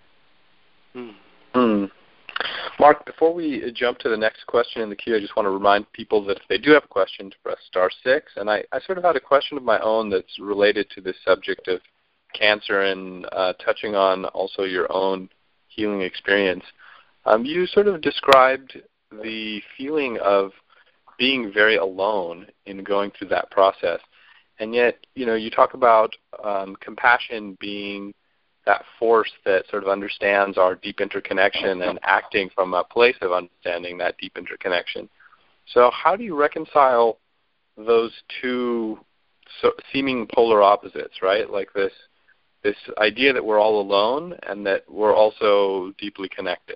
Mm. Mark, before we jump to the next question in the queue, I just want to remind people that if they do have a question, to press star six. And I, I sort of had a question of my own that's related to this subject of cancer and uh, touching on also your own healing experience. Um, you sort of described the feeling of being very alone in going through that process. And yet, you know, you talk about um, compassion being that force that sort of understands our deep interconnection and acting from a place of understanding that deep interconnection. So how do you reconcile those two so seeming polar opposites, right? Like this this idea that we're all alone and that we're also deeply connected.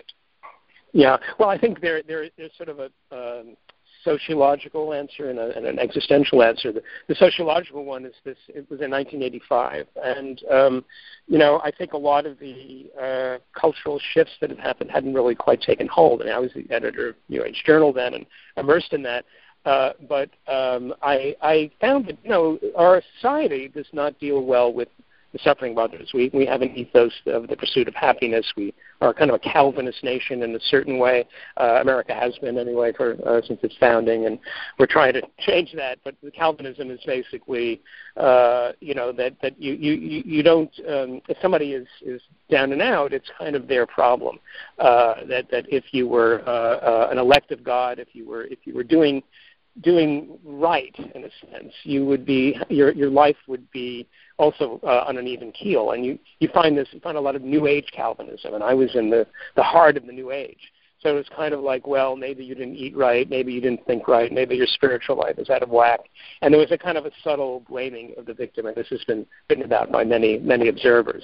Yeah, well, I think there, there there's sort of a um, sociological answer and, a, and an existential answer. The, the sociological one is this: it was in nineteen eighty-five, and um, you know, I think a lot of the uh, cultural shifts that have happened hadn't really quite taken hold. And I was the editor of New Age Journal then, and immersed in that. Uh, but um, I, I found that you know our society does not deal well with the suffering of others. We we have an ethos of the pursuit of happiness. We are kind of a Calvinist nation in a certain way. Uh, America has been anyway for uh, since its founding, and we're trying to change that. But the Calvinism is basically, uh, you know, that that you you you don't um, if somebody is is down and out, it's kind of their problem. Uh, that that if you were uh, uh, an elect of God, if you were if you were doing doing right in a sense, you would be your your life would be also uh, on an even keel. And you, you find this you find a lot of New Age Calvinism, and I was in the, the heart of the New Age. So it's kind of like, well, maybe you didn't eat right, maybe you didn't think right, maybe your spiritual life is out of whack. And there was a kind of a subtle blaming of the victim, and this has been written about by many, many observers.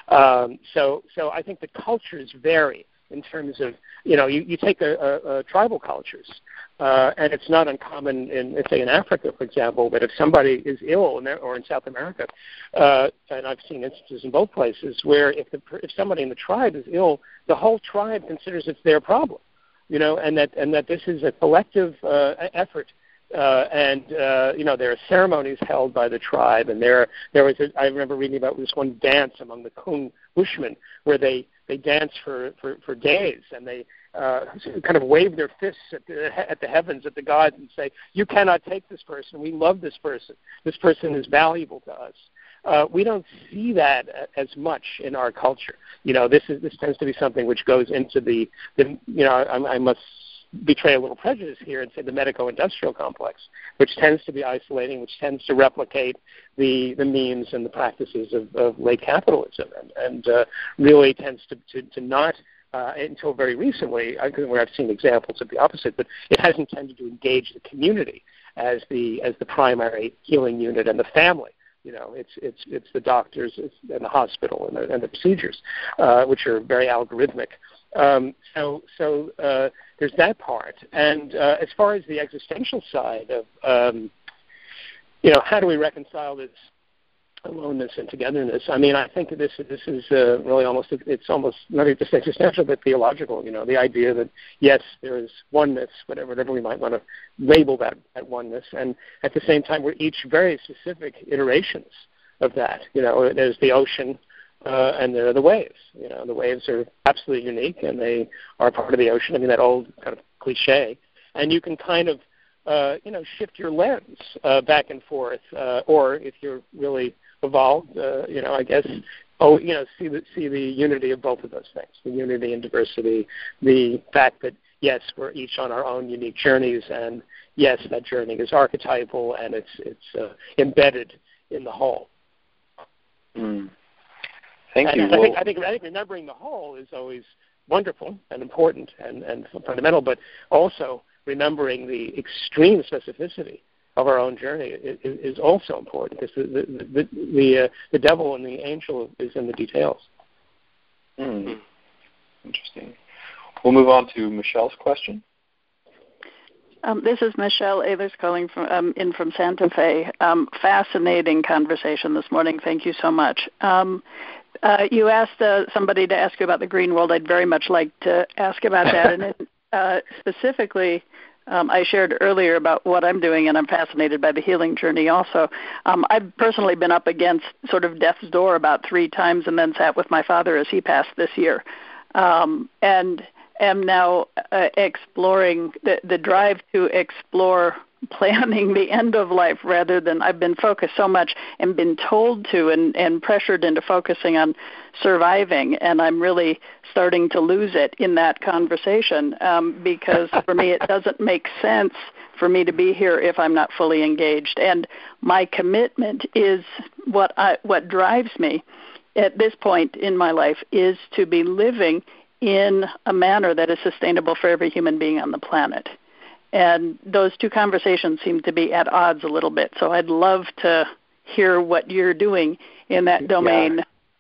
Um, so so I think the cultures vary in terms of, you know, you, you take a, a, a tribal cultures, Uh, and it's not uncommon in, let's say, in Africa, for example, that if somebody is ill, in there, or in South America, uh, and I've seen instances in both places where if the, if somebody in the tribe is ill, the whole tribe considers it's their problem, you know, and that and that this is a collective uh, effort. Uh, and uh, you know, there are ceremonies held by the tribe, and there there was a, I remember reading about this one dance among the Kung Bushmen where they they dance for, for, for days, and they uh, kind of wave their fists at the, at the heavens, at the gods, and say, "You cannot take this person. We love this person. This person is valuable to us." Uh, we don't see that as much in our culture. You know, this is this tends to be something which goes into the, the you know, I, I must betray a little prejudice here and say the medico-industrial complex, which tends to be isolating, which tends to replicate the, the means and the practices of, of late capitalism, and, and uh, really tends to, to, to not, uh, until very recently, where I've seen examples of the opposite, but it hasn't tended to engage the community as the as the primary healing unit and the family. You know, it's it's it's the doctors it's, and the hospital and the, and the procedures, uh, which are very algorithmic. Um, so so uh, there's that part. And uh, as far as the existential side of, um, you know, how do we reconcile this aloneness and togetherness? I mean, I think this this is uh, really almost, it's almost not just existential, but theological, you know, the idea that, yes, there is oneness, whatever, whatever we might want to label that, that oneness, and at the same time, we're each very specific iterations of that. You know, there's the ocean, Uh, and there are the waves. You know, the waves are absolutely unique, and they are part of the ocean. I mean, that old kind of cliche. And you can kind of, uh, you know, shift your lens uh, back and forth, uh, or if you're really evolved, uh, you know, I guess, oh, you know, see the see the unity of both of those things, the unity and diversity, the fact that yes, we're each on our own unique journeys, and yes, that journey is archetypal and it's it's uh, embedded in the whole. Mm. Thank and you. I, well, think, I, think, I think remembering the whole is always wonderful and important and, and fundamental, but also remembering the extreme specificity of our own journey is, is also important, because the the the, the, uh, the devil and the angel is in the details. Mm. Interesting. We'll move on to Michelle's question. Um, this is Michelle Ayers calling from, um, in from Santa Fe. Um, fascinating conversation this morning. Thank you so much. Um, uh, you asked uh, somebody to ask you about the green world. I'd very much like to ask about that. And it, uh, specifically, um, I shared earlier about what I'm doing, and I'm fascinated by the healing journey also. Um, I've personally been up against sort of death's door about three times, and then sat with my father as he passed this year. Um, and am now uh, exploring the, the drive to explore planning the end of life, rather than I've been focused so much and been told to and, and pressured into focusing on surviving, and I'm really starting to lose it in that conversation um, because for me it doesn't make sense for me to be here if I'm not fully engaged. And my commitment is what I, what drives me at this point in my life is to be living in a manner that is sustainable for every human being on the planet. And those two conversations seem to be at odds a little bit. So I'd love to hear what you're doing in that domain.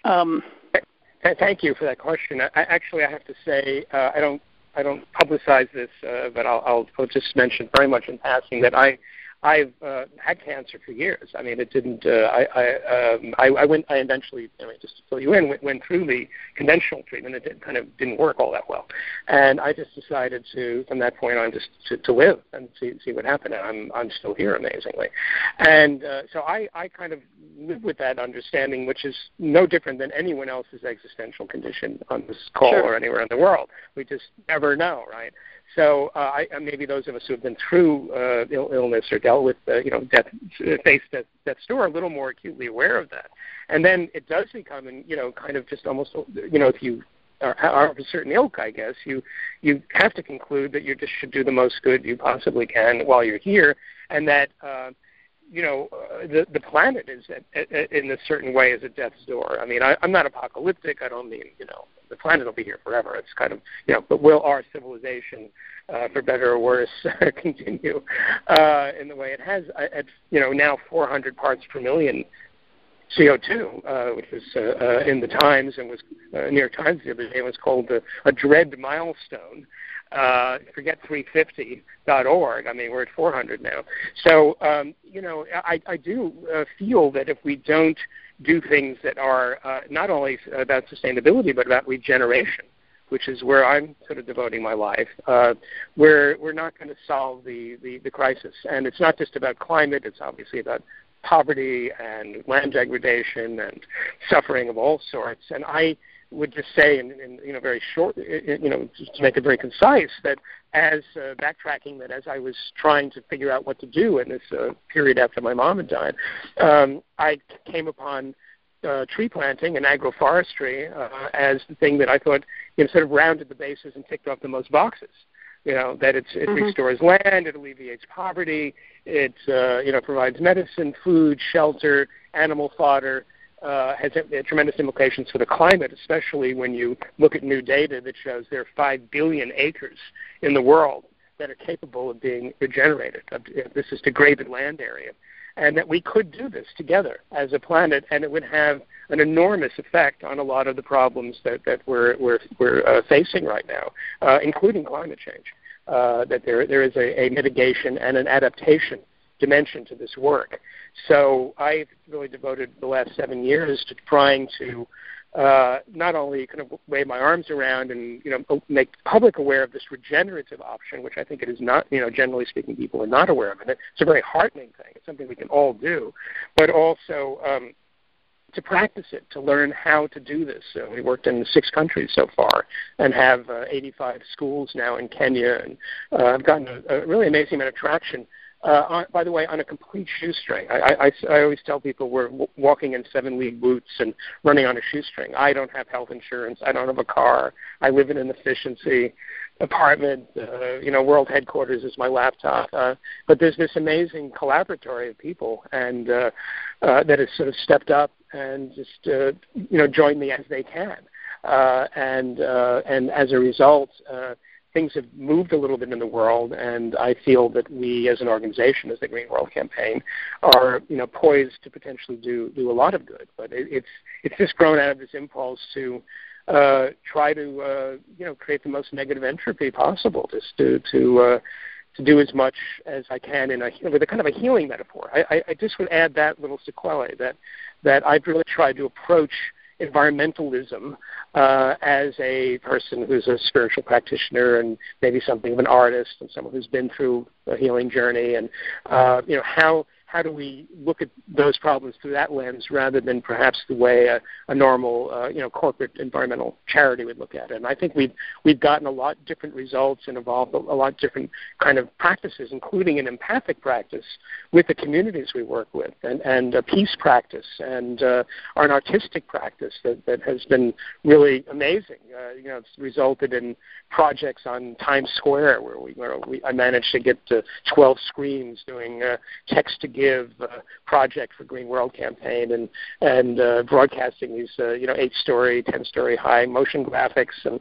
Um, Thank you for that question. I, actually, I have to say uh, I don't I don't publicize this, uh, but I'll, I'll, I'll just mention very much in passing that I I've uh, had cancer for years. I mean, it didn't. Uh, I I, um, I I went. I eventually, I mean, just to fill you in, went, went through the conventional treatment. It did, kind of didn't work all that well, and I just decided to, from that point on, just to, to live and see see what happened. And I'm I'm still here, amazingly, and uh, so I I kind of live with that understanding, which is no different than anyone else's existential condition on this call sure. or anywhere in the world. We just never know, right? So uh, I, maybe those of us who have been through uh, Ill, illness or dealt with, uh, you know, death, face death, death's door, are a little more acutely aware of that. And then it does become, and you know, kind of just almost, you know, if you are, are of a certain ilk, I guess, you you have to conclude that you just should do the most good you possibly can while you're here, and that, uh, you know, uh, the the planet is at, at, in a certain way is at death's door. I mean, I, I'm not apocalyptic. I don't mean, you know, the planet will be here forever. It's kind of, you know, but will our civilization, uh, for better or worse, continue uh, in the way it has at, you know, now four hundred parts per million C O two, uh, which was uh, uh, in the Times and was uh, New York Times the other day was called a, a dread milestone. Uh, forget three fifty dot org. I mean, we're at four hundred now. So, um, you know, I, I do uh, feel that if we don't do things that are uh, not only about sustainability but about regeneration, which is where I'm sort of devoting my life, uh, we're, we're not going to solve the, the, the crisis. And it's not just about climate. It's obviously about poverty and land degradation and suffering of all sorts. And I would just say, in, in you know, very short, you know, just to make it very concise, that as uh, backtracking, that as I was trying to figure out what to do in this uh, period after my mom had died, um, I came upon uh, tree planting and agroforestry uh, as the thing that I thought, you know, sort of rounded the bases and ticked off the most boxes. You know, that it's, it mm-hmm. restores land, it alleviates poverty, it uh, you know, provides medicine, food, shelter, animal fodder. Uh, has a, a tremendous implications for the climate, especially when you look at new data that shows there are five billion acres in the world that are capable of being regenerated. This is degraded land area. And that we could do this together as a planet, and it would have an enormous effect on a lot of the problems that, that we're, we're, we're uh, facing right now, uh, including climate change, uh, that there, there is a, a mitigation and an adaptation dimension to this work. So I've really devoted the last seven years to trying to uh, not only kind of wave my arms around and, you know, make the public aware of this regenerative option, which I think it is not, you know, generally speaking, people are not aware of it. It's a very heartening thing. It's something we can all do, but also um, to practice it, to learn how to do this. So we worked in six countries so far and have uh, eighty-five schools now in Kenya, and uh, I've gotten a, a really amazing amount of traction. Uh, on, by the way, on a complete shoestring. I, I, I always tell people we're w- walking in seven-league boots and running on a shoestring. I don't have health insurance. I don't have a car. I live in an efficiency apartment. Uh, you know, world headquarters is my laptop. Uh, but there's this amazing collaboratory of people and uh, uh, that has sort of stepped up and just, uh, you know, joined me as they can. Uh, and, uh, and as a result, uh, things have moved a little bit in the world, and I feel that we, as an organization, as the Green World Campaign, are, you know, poised to potentially do do a lot of good. But it, it's it's just grown out of this impulse to uh, try to uh, you know, create the most negative entropy possible, just to to uh, to do as much as I can in a with a kind of a healing metaphor. I, I, I just would add that little sequelae that that I've really tried to approach environmentalism uh, as a person who's a spiritual practitioner and maybe something of an artist and someone who's been through a healing journey, and uh, you know, how how do we look at those problems through that lens rather than perhaps the way a, a normal uh, you know, corporate environmental charity would look at it. And I think we've we've gotten a lot different results and evolved a, a lot different kind of practices, including an empathic practice with the communities we work with, and, and a peace practice, and uh, an artistic practice that, that has been really amazing. Uh, you know, it's resulted in projects on Times Square where we, where we I managed to get to twelve screens doing uh, text to give uh, project for Green World Campaign, and and uh, broadcasting these uh, you know, eight-story, ten-story high motion graphics, and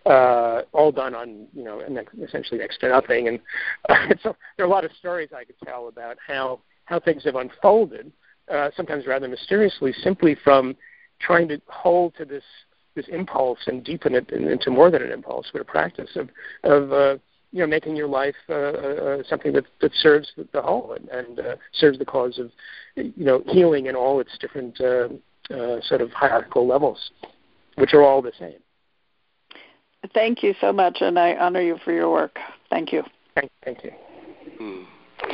uh, all done on, you know, essentially next to nothing. And uh, so there are a lot of stories I could tell about how how things have unfolded, uh, sometimes rather mysteriously, simply from trying to hold to this this impulse and deepen it into more than an impulse, but a practice of of uh, you know making your life uh, uh, something that that serves the whole and, and uh, serves the cause of you know healing in all its different uh, uh, sort of hierarchical levels, which are all the same. Thank you so much, and I honor you for your work. Thank you. Thank, thank you. Hmm.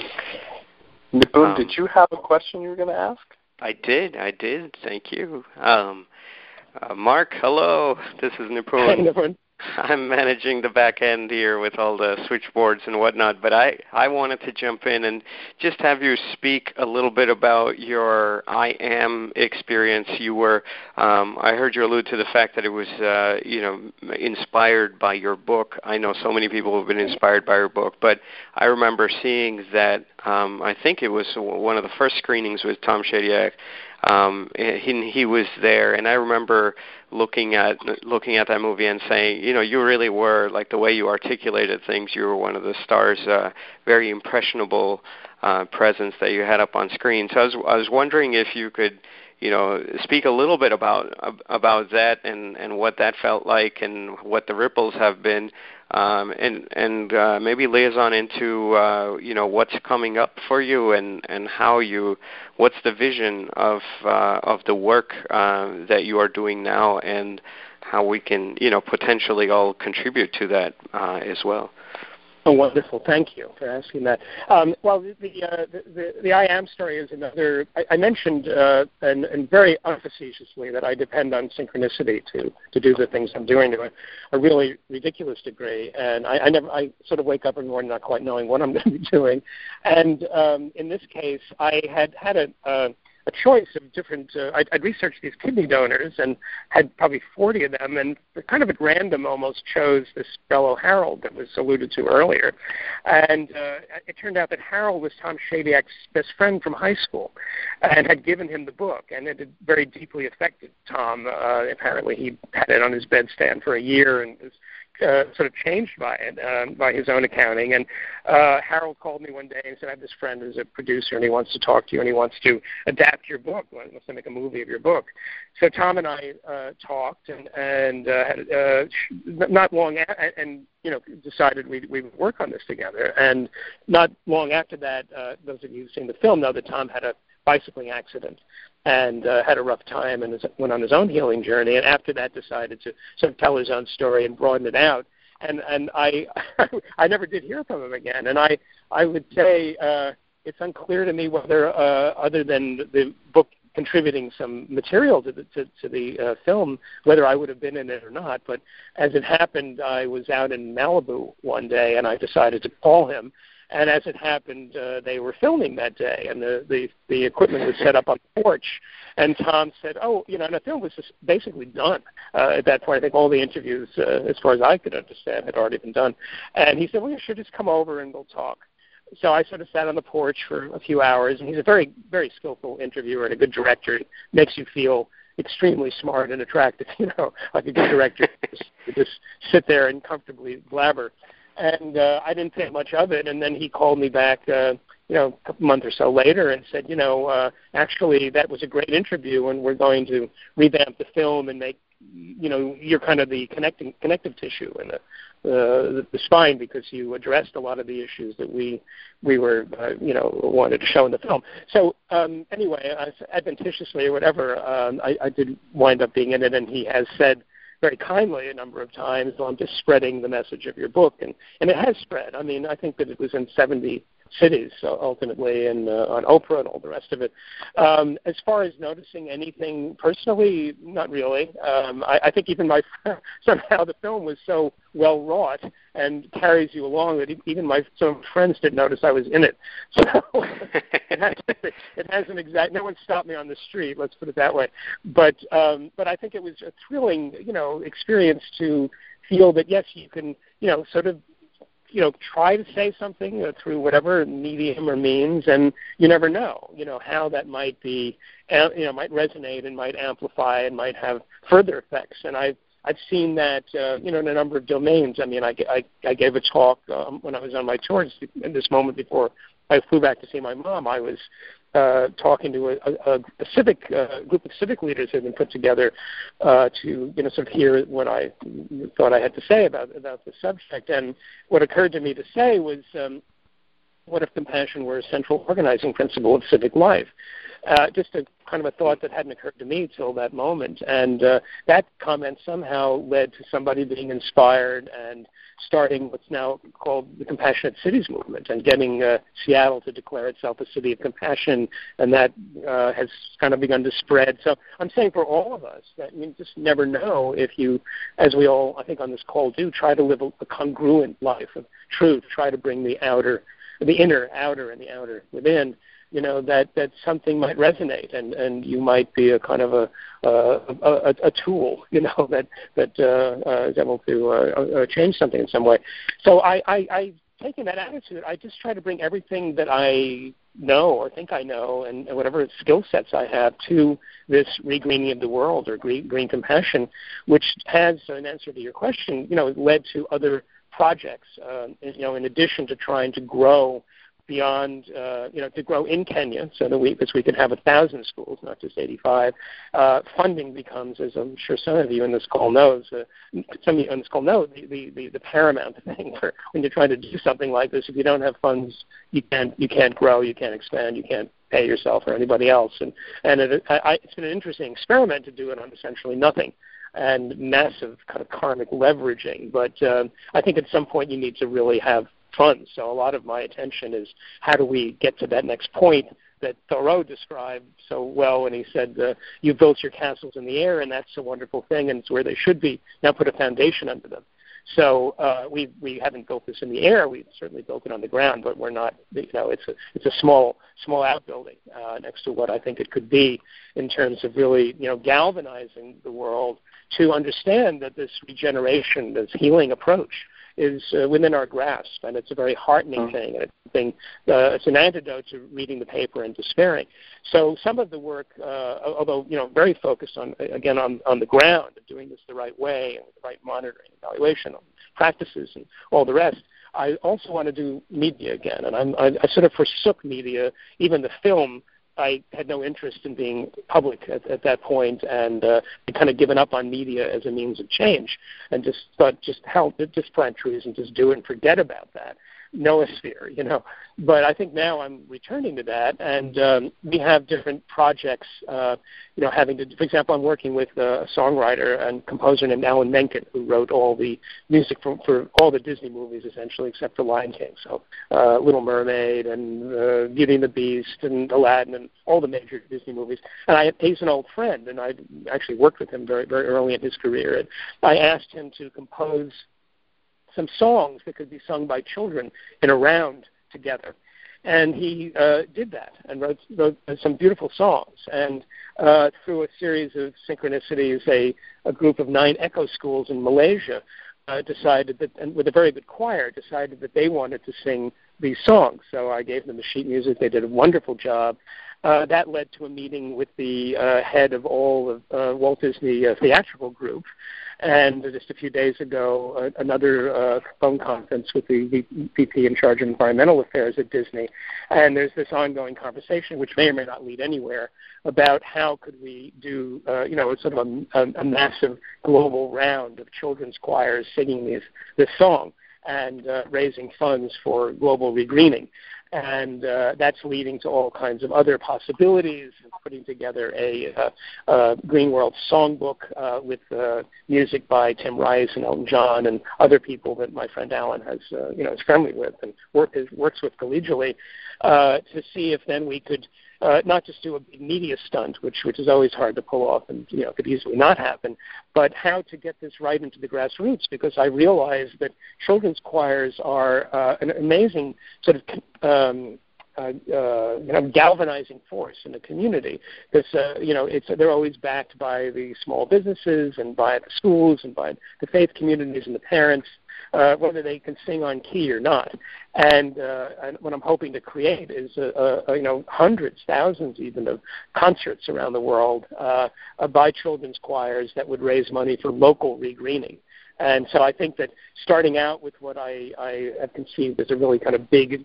Nipun, Um, did you have a question you were going to ask? I did, I did. Thank you. Um, uh, Mark, hello. This is Nipun. Hey, Nipun. I'm managing the back end here with all the switchboards and whatnot, but I, I wanted to jump in and just have you speak a little bit about your I am experience. You were, um, I heard you allude to the fact that it was, uh, you know, inspired by your book. I know so many people have been inspired by your book, but I remember seeing that, um, I think it was one of the first screenings with Tom Shadyac. Um, he, he was there, and I remember looking at looking at that movie and saying, you know, you really were, like the way you articulated things, you were one of the stars, uh, very impressionable uh, presence that you had up on screen. So I was, I was wondering if you could, you know, speak a little bit about about that and, and what that felt like and what the ripples have been. Um, and and uh, maybe liaison into uh, you know what's coming up for you and, and how you what's the vision of uh, of the work uh, that you are doing now and how we can you know potentially all contribute to that uh, as well. Oh, wonderful! Thank you for asking that. Um, well, the the, uh, the the the I am story is another. I, I mentioned uh, and, and very unfacetiously that I depend on synchronicity to, to do the things I'm doing to a, a really ridiculous degree, and I, I never I sort of wake up in the morning not quite knowing what I'm going to be doing, and um, in this case, I had had a. a a choice of different, uh, I'd, I'd researched these kidney donors and had probably forty of them, and kind of at random almost chose this fellow Harold that was alluded to earlier. And uh, it turned out that Harold was Tom Shadyac's best friend from high school and had given him the book, and it had very deeply affected Tom. Uh, apparently he had it on his bedstand for a year and was Uh, sort of changed by it, um, by his own accounting. And uh, Harold called me one day and said, I have this friend who's a producer and he wants to talk to you and he wants to adapt your book, he wants to make a movie of your book. So Tom and I uh, talked and, and uh, had, uh, not long a- and you know decided we we would work on this together. And not long after that, uh, those of you who've seen the film know that Tom had a bicycling accident and uh, had a rough time and went on his own healing journey. And after that, decided to sort of tell his own story and broaden it out. And and I I never did hear from him again. And I I would say uh, it's unclear to me whether uh, other than the book contributing some material to the to, to the uh, film, whether I would have been in it or not. But as it happened, I was out in Malibu one day and I decided to call him. And as it happened, uh, they were filming that day, and the, the, the equipment was set up on the porch. And Tom said, oh, you know, and the film was just basically done. Uh, at that point, I think all the interviews, uh, as far as I could understand, had already been done. And he said, well, you should just come over and we'll talk. So I sort of sat on the porch for a few hours, and he's a very, very skillful interviewer and a good director. It makes you feel extremely smart and attractive, you know, like a good director. just, just sit there and comfortably blabber. And uh, I didn't think much of it. And then he called me back, uh, you know, a month or so later and said, you know, uh, actually that was a great interview, and we're going to revamp the film and make, you know, you're kind of the connecting connective tissue in the, uh, the, the spine because you addressed a lot of the issues that we we were, uh, you know, wanted to show in the film. So um, anyway, adventitiously or whatever, um, I, I did wind up being in it, and he has said very kindly a number of times, well, I'm just spreading the message of your book. And, and it has spread. I mean, I think that it was in seventy cities uh, ultimately, and uh, on Oprah and all the rest of it. Um, as far as noticing anything personally, not really. Um, I, I think even my somehow the film was so well wrought and carries you along that even my some friends didn't notice I was in it. So it, has, it hasn't exact. No one stopped me on the street. Let's put it that way. But um, but I think it was a thrilling, you know, experience to feel that yes, you can, you know, sort of, you know, try to say something uh, through whatever medium or means, and you never know, you know, how that might be, uh, you know, might resonate and might amplify and might have further effects. And I've I've seen that, uh, you know, in a number of domains. I mean, I, I, I gave a talk um, when I was on my tour in this moment before I flew back to see my mom. I was uh, talking to a, a, a civic uh, group of civic leaders who had been put together uh, to, you know, sort of hear what I thought I had to say about about the subject. And what occurred to me to say was, um, what if compassion were a central organizing principle of civic life? Uh, just a kind of a thought that hadn't occurred to me till that moment. And uh, that comment somehow led to somebody being inspired and starting what's now called the Compassionate Cities movement and getting uh, Seattle to declare itself a city of compassion, and that uh, has kind of begun to spread. So I'm saying for all of us that you just never know if you, as we all, I think on this call do, try to live a, a congruent life of truth, try to bring the outer, the inner outer and the outer within, you know, that, that something might resonate, and, and you might be a kind of a a, a, a tool, you know, that that uh, uh, is able to uh, uh, change something in some way. So I, I, I, taking that attitude, I just try to bring everything that I know or think I know and, and whatever skill sets I have to this regreening of the world or green, green compassion, which has, in answer to your question, you know, led to other projects, uh, you know, in addition to trying to grow beyond, uh, you know, to grow in Kenya so that we, because we could have a thousand schools, not just eighty-five. Uh, funding becomes, as I'm sure some of you in this call knows, uh, some of you on this call know, the, the, the, the paramount thing where when you're trying to do something like this, if you don't have funds, you can't, you can't grow, you can't expand, you can't pay yourself or anybody else. And, and it, I, it's been an interesting experiment to do it on essentially nothing and massive kind of karmic leveraging. But uh, I think at some point you need to really have funds. So a lot of my attention is how do we get to that next point that Thoreau described so well when he said, uh, you built your castles in the air, and that's a wonderful thing, and it's where they should be. Now put a foundation under them. So uh, we we haven't built this in the air. We've certainly built it on the ground, but we're not. You know, it's a it's a small small outbuilding uh, next to what I think it could be in terms of really, you know, galvanizing the world to understand that this regeneration, this healing approach, is uh, within our grasp, and it's a very heartening thing, and it's, thing, uh, it's an antidote to reading the paper and despairing. So some of the work, uh, although you know very focused on again on, on the ground, doing this the right way and with the right monitoring, evaluation, practices, and all the rest, I also want to do media again, and I'm, I, I sort of forsook media, even the film. I had no interest in being public at, at that point, and uh, kind of given up on media as a means of change, and just thought, just help, just plant trees and just do it and forget about that. Noosphere, you know. But I think now I'm returning to that, and um, we have different projects, uh, you know, having to, for example, I'm working with a songwriter and composer named Alan Menken, who wrote all the music for, for all the Disney movies, essentially, except for Lion King. So uh, Little Mermaid and uh, Beauty and the Beast and Aladdin and all the major Disney movies. And I, he's an old friend, and I actually worked with him very, very early in his career. And I asked him to compose some songs that could be sung by children in a round together. And he uh, did that and wrote, wrote some beautiful songs. And uh, through a series of synchronicities, a, a group of nine echo schools in Malaysia uh, decided that, and with a very good choir, decided that they wanted to sing these songs. So I gave them the sheet music. They did a wonderful job. Uh, that led to a meeting with the uh, head of all of uh, Walt Disney uh, Theatrical Group. And just a few days ago, uh, another uh, phone conference with the V P in charge of environmental affairs at Disney. And there's this ongoing conversation, which may or may not lead anywhere, about how could we do, uh, you know, sort of a, a, a massive global round of children's choirs singing these, this song and uh, raising funds for global regreening. And uh, that's leading to all kinds of other possibilities, putting together a uh, uh, Green World songbook uh, with uh, music by Tim Rice and Elton John and other people that my friend Alan has, uh, you know, is friendly with and work, is, works with collegially, uh, to see if then we could uh, not just do a big media stunt, which which is always hard to pull off and, you know, could easily not happen, but how to get this right into the grassroots, because I realize that children's choirs are uh, an amazing sort of um, uh, uh, you know, galvanizing force in the community, because uh, you know, it's they're always backed by the small businesses and by the schools and by the faith communities and the parents, uh, whether they can sing on key or not. And, uh, and what I'm hoping to create is, uh, uh, you know, hundreds, thousands even of concerts around the world uh, uh, by children's choirs that would raise money for local regreening. And so I think that starting out with what I, I have conceived as a really kind of big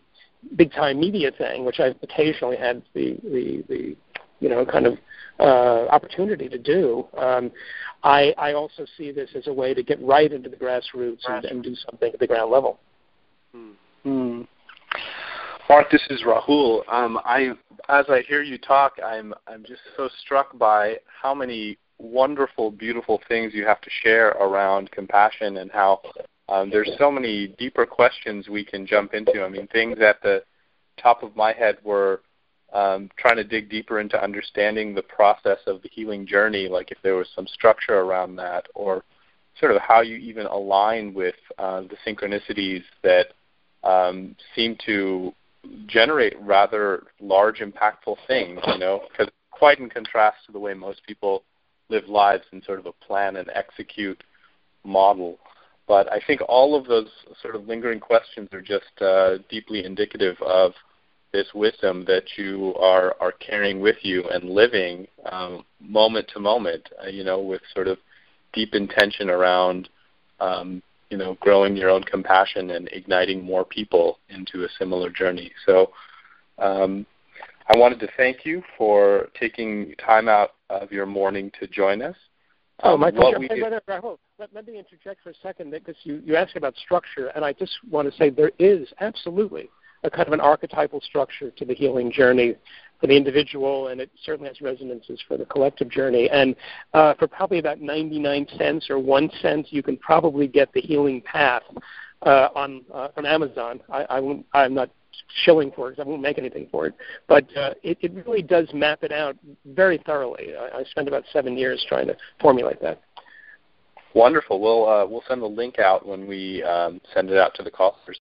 big-time media thing, which I've occasionally had the, the, the you know, kind of uh, opportunity to do, um, I, I also see this as a way to get right into the grassroots and, and do something at the ground level. Hmm. Mark, this is Rahul. Um, I, as I hear you talk, I'm I'm just so struck by how many wonderful, beautiful things you have to share around compassion, and how um, there's so many deeper questions we can jump into. I mean, things at the top of my head were um, trying to dig deeper into understanding the process of the healing journey, like if there was some structure around that, or sort of how you even align with uh, the synchronicities that um, seem to generate rather large, impactful things, you know, because quite in contrast to the way most people live lives in sort of a plan and execute model. But I think all of those sort of lingering questions are just uh, deeply indicative of this wisdom that you are, are carrying with you and living um, moment to moment, uh, you know, with sort of deep intention around um, you know, growing your own compassion and igniting more people into a similar journey. So um, I wanted to thank you for taking time out of your morning to join us. Um, oh, my pleasure. We hey, do- let, let, let me interject for a second, because you, you asked about structure, and I just want to say there is absolutely a kind of an archetypal structure to the healing journey for the individual, and it certainly has resonances for the collective journey. And uh, for probably about ninety-nine cents or one cent, you can probably get the Healing Path uh, on uh, on Amazon. I, I won't, I'm not shilling for it, because I won't make anything for it. But uh, it, it really does map it out very thoroughly. I, I spent about seven years trying to formulate that. Wonderful. We'll uh, we'll send the link out when we um, send it out to the callers.